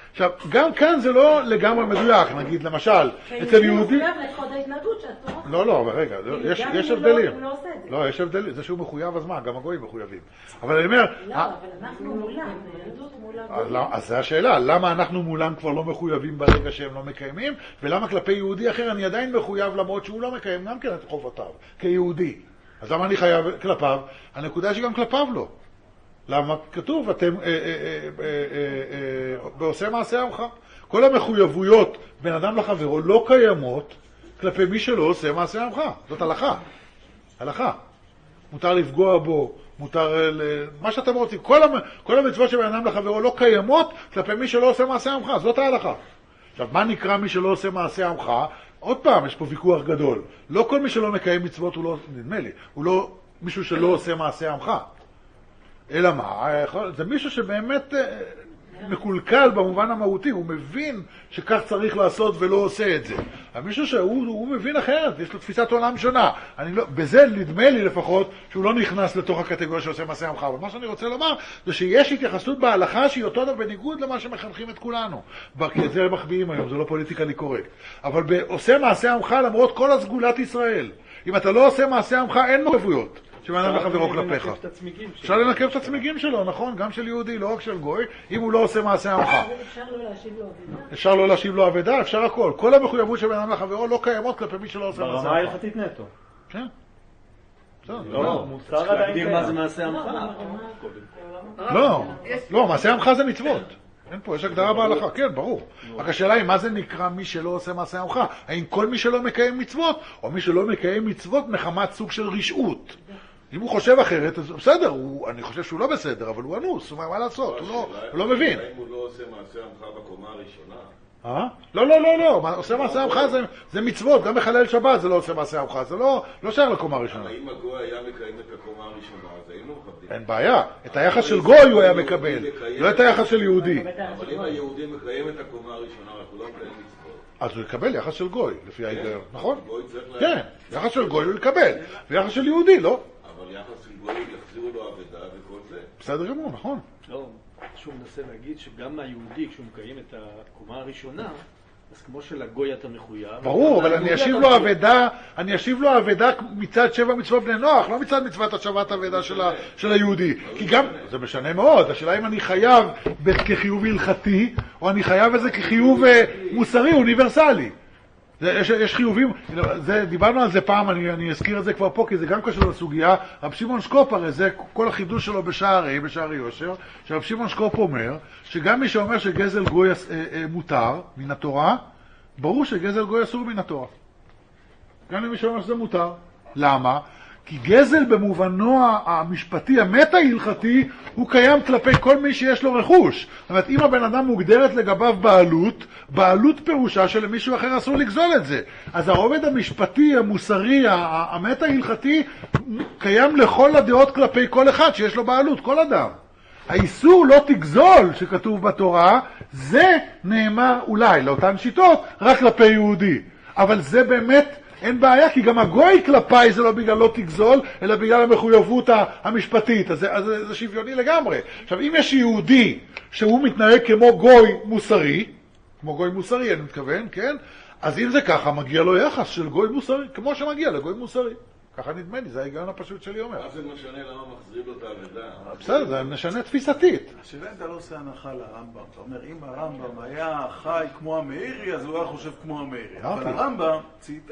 עכשיו, גם כאן זה לא לגמרי מדויק, נגיד, למשל, אצל יהודי... מחויב לקוד ההתנהגות שהתורה... לא, לא, אבל רגע, יש, יש גם הבדלים. הוא לא עושה את זה. לא, יש הבדלים, זה שהוא מחויב, אז מה? גם הגויים מחויבים. אבל אני אומר... לא, אבל אנחנו מולם, היהדות מולם. אז, אז זה השאלה, למה אנחנו מולם כבר לא מחויבים ברגע שהם לא מקיימים, ולמה כלפי יהודי אחר אני עדיין מחויב למרות שהוא לא מקיים גם כן את חובותיו, כיהודי. אז למה אני חייב כלפיו? הנקודה שגם כלפיו לא. למה? כתוב, אתם אה, אה, אה, אה, אה, בעושה מעשה עמך. כל המחויבויות בין אדם לחברו לא קיימות כלפי מי שלא עושה מעשה עמך. זאת הלכה. הלכה. מותר לפגוע בו, מותר... מה שאתם רוצים. כל, המ... כל המצוות שבין אדם לחברו לא קיימות כלפי מי שלא עושה מעשה עמך. זאת ההלכה. עכשיו, מה נקרא מי שלא עושה מעשה עמך? עוד פעם, יש פה ויכוח גדול. לא כל מי שלא מקיים מצוות הוא לא... נדמה לי. הוא לא מישהו שלא עושה מעשה עמך. אלא מה? זה מישהו שבאמת מקולקל במובן המהותי, הוא מבין שכך צריך לעשות ולא עושה את זה. מישהו שהוא הוא מבין אחרת, יש לו תפיסת עולם שונה. אני לא, בזה נדמה לי לפחות שהוא לא נכנס לתוך הקטגוריה שעושה מעשה עמך. אבל מה שאני רוצה לומר זה שיש התייחסות בהלכה שהיא אותו דבר בניגוד למה שמחנכים את כולנו. כי את זה מחביאים היום, זה לא פוליטיקלי קורקט. אבל עושה מעשה עמך למרות כל הסגולת ישראל. אם אתה לא עושה מעשה עמך אין מחויבויות. שבאדם לחברו כלפיך. אפשר לנקב את הצמיגים שלו, נכון? גם של יהודי, לא רק של גוי, אם הוא לא עושה מעשה עמך. אפשר לא להשיב לו עבודה? אפשר לא להשיב לו עבודה, אפשר הכל. כל המחויבות שבאדם לחברו לא קיימות כלפי מי שלא עושה מעשה עמך. ברמה ההלכתית נטו. כן. לא, מוצר עדיין מה זה מעשה עמך? לא, לא, מעשה עמך זה מצוות. אין פה, יש הגדרה בהלכה, כן, ברור. רק השאלה היא, מה זה נקרא מי שלא עושה מעשה עמך? האם כל מי שלא מקיים מצוות, או מי שלא מקיים מצוות מחמת סוג של רשעות? אם הוא חושב אחרת, אז בסדר, הוא, אני חושב שהוא לא בסדר, אבל הוא אנוס, מה, מה לעשות? הוא לא, הוא לא מבין. האם הוא לא עושה מעשה עמך בקומה הראשונה? אה? לא, לא, לא, לא, עושה מעשה עמך זה, זה מצוות, גם מחלל שבת זה לא עושה מעשה עמך, זה לא, לא שייך לקומה הראשונה. אבל אם הגוי היה מקיים את הקומה הראשונה, אז היינו מכבדים. אין בעיה, את היחס של גוי הוא היה מקבל, לא את היחס של יהודי. אבל אם היהודי מקיים את הקומה הראשונה, אנחנו לא מקיים מצוות. אז הוא יקבל יחס של גוי, לפי ההיגיון, נכון? כן, יחס של גוי הוא יקבל, ויחס של יהודי לא. אבל יחס של גוי יחזירו לו עבודה וכל זה. בסדר גמור, נכון. לא, שהוא מנסה להגיד שגם היהודי, כשהוא מקיים את הקומה הראשונה, אז כמו שלגוי אתה מחויב... ברור, אבל אני אשיב לו עבודה, אני אשיב לו עבודה מצד שבע מצוות בני נוח, לא מצד מצוות השבת עבודה של היהודי. כי גם, זה משנה מאוד, השאלה אם אני חייב כחיוב הלכתי, או אני חייב את זה כחיוב מוסרי, אוניברסלי. יש, יש חיובים, זה, דיברנו על זה פעם, אני, אני אזכיר את זה כבר פה, כי זה גם קשור לסוגיה. רב שמעון שקופ, הרי זה כל החידוש שלו בשערי, בשערי יושר, שרב שמעון שקופ אומר, שגם מי שאומר שגזל גוי אה, אה, מותר מן התורה, ברור שגזל גוי אסור מן התורה. גם למי שאומר שזה מותר. למה? כי גזל במובנו המשפטי, המטה-הלכתי, הוא קיים כלפי כל מי שיש לו רכוש. זאת אומרת, אם הבן אדם מוגדרת לגביו בעלות, בעלות פירושה שלמישהו אחר אסור לגזול את זה. אז הרובד המשפטי, המוסרי, המטה-הלכתי, קיים לכל הדעות כלפי כל אחד שיש לו בעלות, כל אדם. האיסור לא תגזול שכתוב בתורה, זה נאמר אולי לאותן שיטות רק כלפי יהודי. אבל זה באמת... אין בעיה, כי גם הגוי כלפיי זה לא בגלל לא תגזול, אלא בגלל המחויבות המשפטית. אז זה, אז זה שוויוני לגמרי. עכשיו, אם יש יהודי שהוא מתנהג כמו גוי מוסרי, כמו גוי מוסרי, אני מתכוון, כן? אז אם זה ככה, מגיע לו יחס של גוי מוסרי, כמו שמגיע לגוי מוסרי. ככה נדמה לי, זה ההיגיון הפשוט שלי אומר. מה זה משנה למה מחזיר לו את העבודה? בסדר, זה משנה תפיסתית. השאלה אם אתה לא עושה הנחה לרמב"ם. אתה אומר, אם הרמב"ם היה חי כמו המאירי, אז הוא היה חושב כמו המאירי. אבל הרמב"ם ציטט,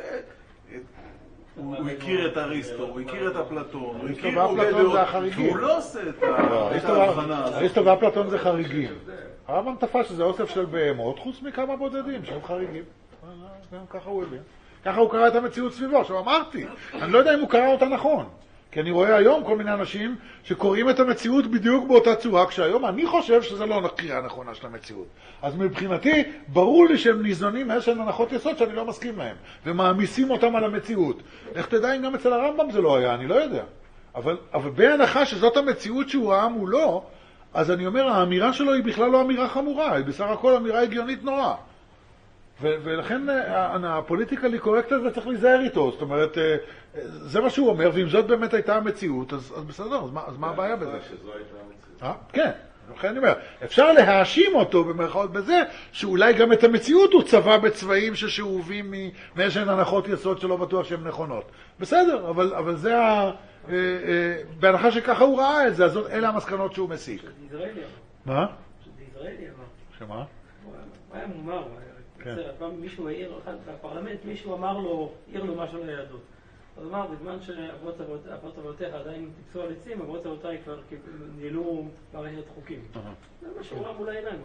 הוא הכיר את אריסטו, הוא הכיר את אפלטון, הוא הכיר הוגי דעות, והוא לא עושה את ההבחנה הזאת. אריסטו ואפלטון זה חריגים. הרמב"ם תפס שזה אוסף של בהמות, חוץ מכמה בודדים שהם חריגים. ככה הוא הבין. ככה הוא קרא את המציאות סביבו. עכשיו אמרתי, אני לא יודע אם הוא קרא אותה נכון. כי אני רואה היום כל מיני אנשים שקוראים את המציאות בדיוק באותה צורה, כשהיום אני חושב שזה לא קריאה נכונה של המציאות. אז מבחינתי, ברור לי שהם ניזונים מאיזשהם הנחות יסוד שאני לא מסכים להם, ומעמיסים אותם על המציאות. איך תדע אם גם אצל הרמב"ם זה לא היה, אני לא יודע. אבל, אבל בהנחה שזאת המציאות שהוא ראה מולו, אז אני אומר, האמירה שלו היא בכלל לא אמירה חמורה, היא בסך הכל אמירה הגיונית נורא. ו- ולכן הפוליטיקלי קורקט הזה צריך להיזהר איתו, זאת אומרת, זה מה שהוא אומר, ואם זאת באמת הייתה המציאות, אז, אז בסדר, אז מה, אז מה הבעיה בזה? שזו הייתה המציאות. אה? כן, לכן אני אומר, אפשר להאשים אותו במרכאות בזה, שאולי גם את המציאות הוא צבע בצבעים ששאובים מאיזשהן הנחות יסוד שלא בטוח שהן נכונות. בסדר, אבל, אבל זה ה... אה, אה, בהנחה שככה הוא ראה את זה, אז אלה המסקנות שהוא מסיק. שזה יזרעאלי אמר. מה? שזה יזרעאלי אמר. שמה? הוא היה מומר, פעם מישהו העיר, בפרלמנט מישהו אמר לו, העיר לו משהו ליהדות. אז אמר, בזמן שאבות אבותיך עדיין טיפסו על עצים, אבות אבותיי כבר ניהלו מערכת חוקים. זה מה שהוא ראה מול העיניים.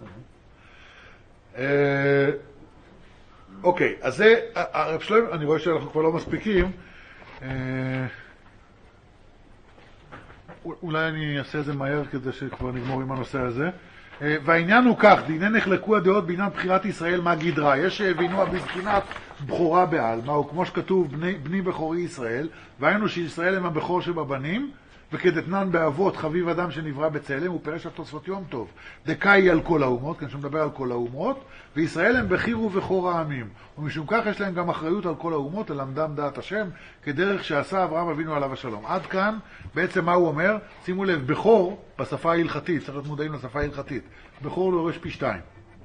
אוקיי, אז זה, הרב שלום, אני רואה שאנחנו כבר לא מספיקים. אולי אני אעשה את זה מהר כדי שכבר נגמור עם הנושא הזה. והעניין הוא כך, דיני נחלקו הדעות בעניין בחירת ישראל מה גדרה. יש שהבינו בבחינת בכורה בעלמא, או כמו שכתוב בני, בני בכורי ישראל, והיינו שישראל הם הבכור שבבנים, וכדתנן באבות חביב אדם שנברא בצלם, הוא פרש התוספות יום טוב. דקאי על כל האומות, כן, שמדבר על כל האומות, וישראל הם בכיר ובכור העמים. ומשום כך יש להם גם אחריות על כל האומות, ללמדם דעת השם, כדרך שעשה אברהם אבינו עליו השלום. עד כאן, בעצם מה הוא אומר? שימו לב, בכור בשפה ההלכתית, צריך להיות מודעים לשפה ההלכתית. בכור יורש פי שתיים.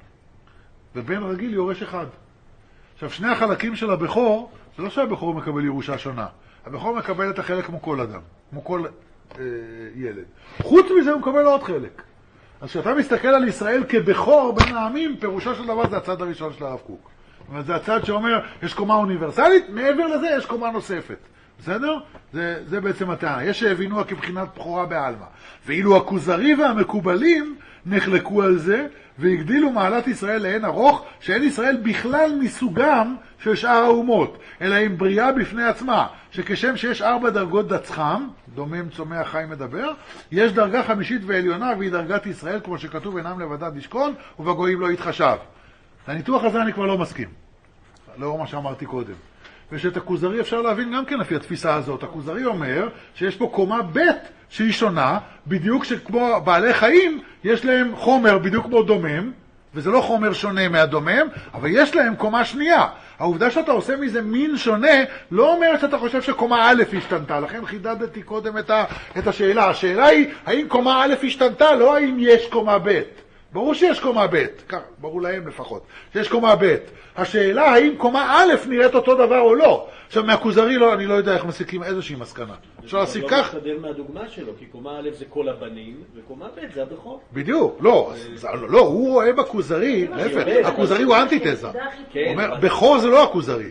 ובן רגיל יורש אחד. עכשיו, שני החלקים של הבכור, זה לא שהבכור מקבל ירושה שונה. הבכור מקבל את החלק כמו כל אדם, כמו כל אה, ילד. חוץ מזה הוא מקבל עוד חלק. אז כשאתה מסתכל על ישראל כבכור בין העמים, פירושו של דבר זה הצד הראשון של הרב קוק. זאת אומרת, זה הצד שאומר, יש קומה אוניברסלית, מעבר לזה יש קומה נוספת. בסדר? זה, זה בעצם הטענה. יש שהבינוה כבחינת בכורה בעלמא. ואילו הכוזרי והמקובלים נחלקו על זה, והגדילו מעלת ישראל לאין ארוך, שאין ישראל בכלל מסוגם של שאר האומות, אלא עם בריאה בפני עצמה, שכשם שיש ארבע דרגות דצחם, דומם צומח חי מדבר, יש דרגה חמישית ועליונה, והיא דרגת ישראל, כמו שכתוב, אינם לבדד ישכון, ובגויים לא יתחשב. לניתוח הזה אני כבר לא מסכים, לאור מה שאמרתי קודם. ושאת הכוזרי אפשר להבין גם כן לפי התפיסה הזאת. הכוזרי אומר שיש פה קומה ב' שהיא שונה, בדיוק שכמו בעלי חיים יש להם חומר בדיוק כמו דומם, וזה לא חומר שונה מהדומם, אבל יש להם קומה שנייה. העובדה שאתה עושה מזה מין שונה, לא אומר שאתה חושב שקומה א' השתנתה. לכן חידדתי קודם את, ה, את השאלה. השאלה היא, האם קומה א' השתנתה, לא האם יש קומה ב'. ברור שיש קומה ב', ברור להם לפחות, שיש קומה ב'. השאלה האם קומה א' נראית אותו דבר או לא. עכשיו מהכוזרי לא, אני לא יודע איך מסיקים איזושהי מסקנה. אפשר להסיק כך? לא מסתדר מהדוגמה שלו, כי קומה א' זה כל הבנים, וקומה ב' זה הבכור. בדיוק, לא, לא, הוא רואה בכוזרי, להפך, הכוזרי הוא אנטיתזה. הוא אומר, בכור זה לא הכוזרי.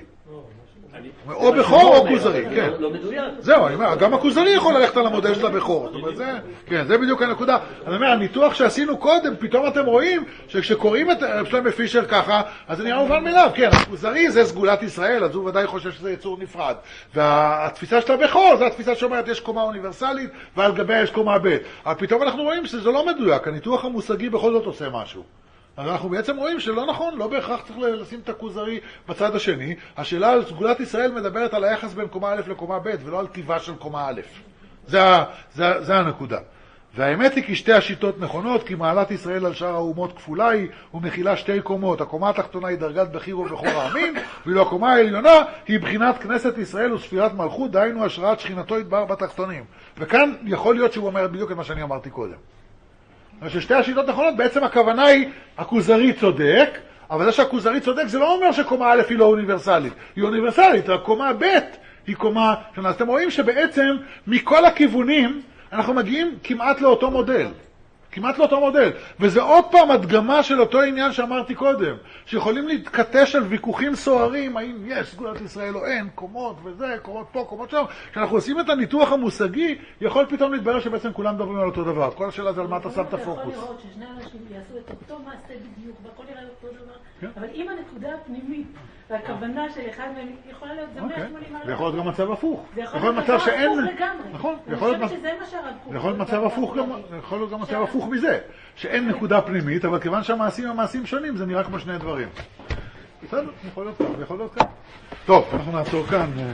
או בכור או כוזרי, כן. לא מדויק. זהו, אני אומר, גם הכוזרי יכול ללכת על המודל של הבכור. זאת אומרת, זה, כן, זה בדיוק הנקודה. אני אומר, הניתוח שעשינו קודם, פתאום אתם רואים שכשקוראים את שלמה פישר ככה, אז זה נראה מובן מאליו. כן, הכוזרי זה סגולת ישראל, אז הוא ודאי חושב שזה יצור נפרד. והתפיסה של הבכור, זה התפיסה שאומרת, יש קומה אוניברסלית, ועל גביה יש קומה ב'. אבל פתאום אנחנו רואים שזה לא מדויק. הניתוח המושגי בכל זאת עושה משהו. אז אנחנו בעצם רואים שלא נכון, לא בהכרח צריך לשים את הכוזרי בצד השני. השאלה על סגולת ישראל מדברת על היחס בין קומה א' לקומה ב' ולא על טבעה של קומה א'. זה, זה, זה הנקודה. והאמת היא כי שתי השיטות נכונות, כי מעלת ישראל על שאר האומות כפולה היא ומכילה שתי קומות. הקומה התחתונה היא דרגת בכיר ובכור העמים, ואילו הקומה העליונה היא בחינת כנסת ישראל וספירת מלכות, דהיינו השראת שכינתו יתברך בתחתונים. וכאן יכול להיות שהוא אומר בדיוק את מה שאני אמרתי קודם. ששתי השיטות נכונות, בעצם הכוונה היא, הכוזרי צודק, אבל זה שהכוזרי צודק זה לא אומר שקומה א' היא לא אוניברסלית. היא אוניברסלית, הקומה ב' היא קומה, אז אתם רואים שבעצם מכל הכיוונים אנחנו מגיעים כמעט לאותו מודל. כמעט לאותו מודל. וזה עוד פעם הדגמה של אותו עניין שאמרתי קודם, שיכולים להתקטש על ויכוחים סוערים, האם יש סגולת ישראל או אין, קומות וזה, קומות פה, קומות שם. כשאנחנו עושים את הניתוח המושגי, יכול פתאום להתברר שבעצם כולם מדברים על אותו דבר. כל השאלה זה על מה אתה שם את הפוקוס. אתה יכול לראות ששני אנשים יעשו את אותו מעשה בדיוק, והכל יראה אותו דבר, אבל אם הנקודה הפנימית והכוונה של אחד מהם יכולה להיות זה מאה ושמונים מעלות. ויכול להיות גם מצב הפוך. זה יכול להיות מצב שאין... הפוך לגמרי. נכון. אני חושבת שזה מה שהרב קוק. יכול להיות מצב הפוך גם, יכול להיות גם מצב הפוך מזה, שאין נקודה פנימית, אבל כיוון שהמעשים הם מעשים שונים, זה נראה כמו שני דברים. בסדר, יכול להיות כאן, יכול להיות כאן. טוב, אנחנו נעצור כאן.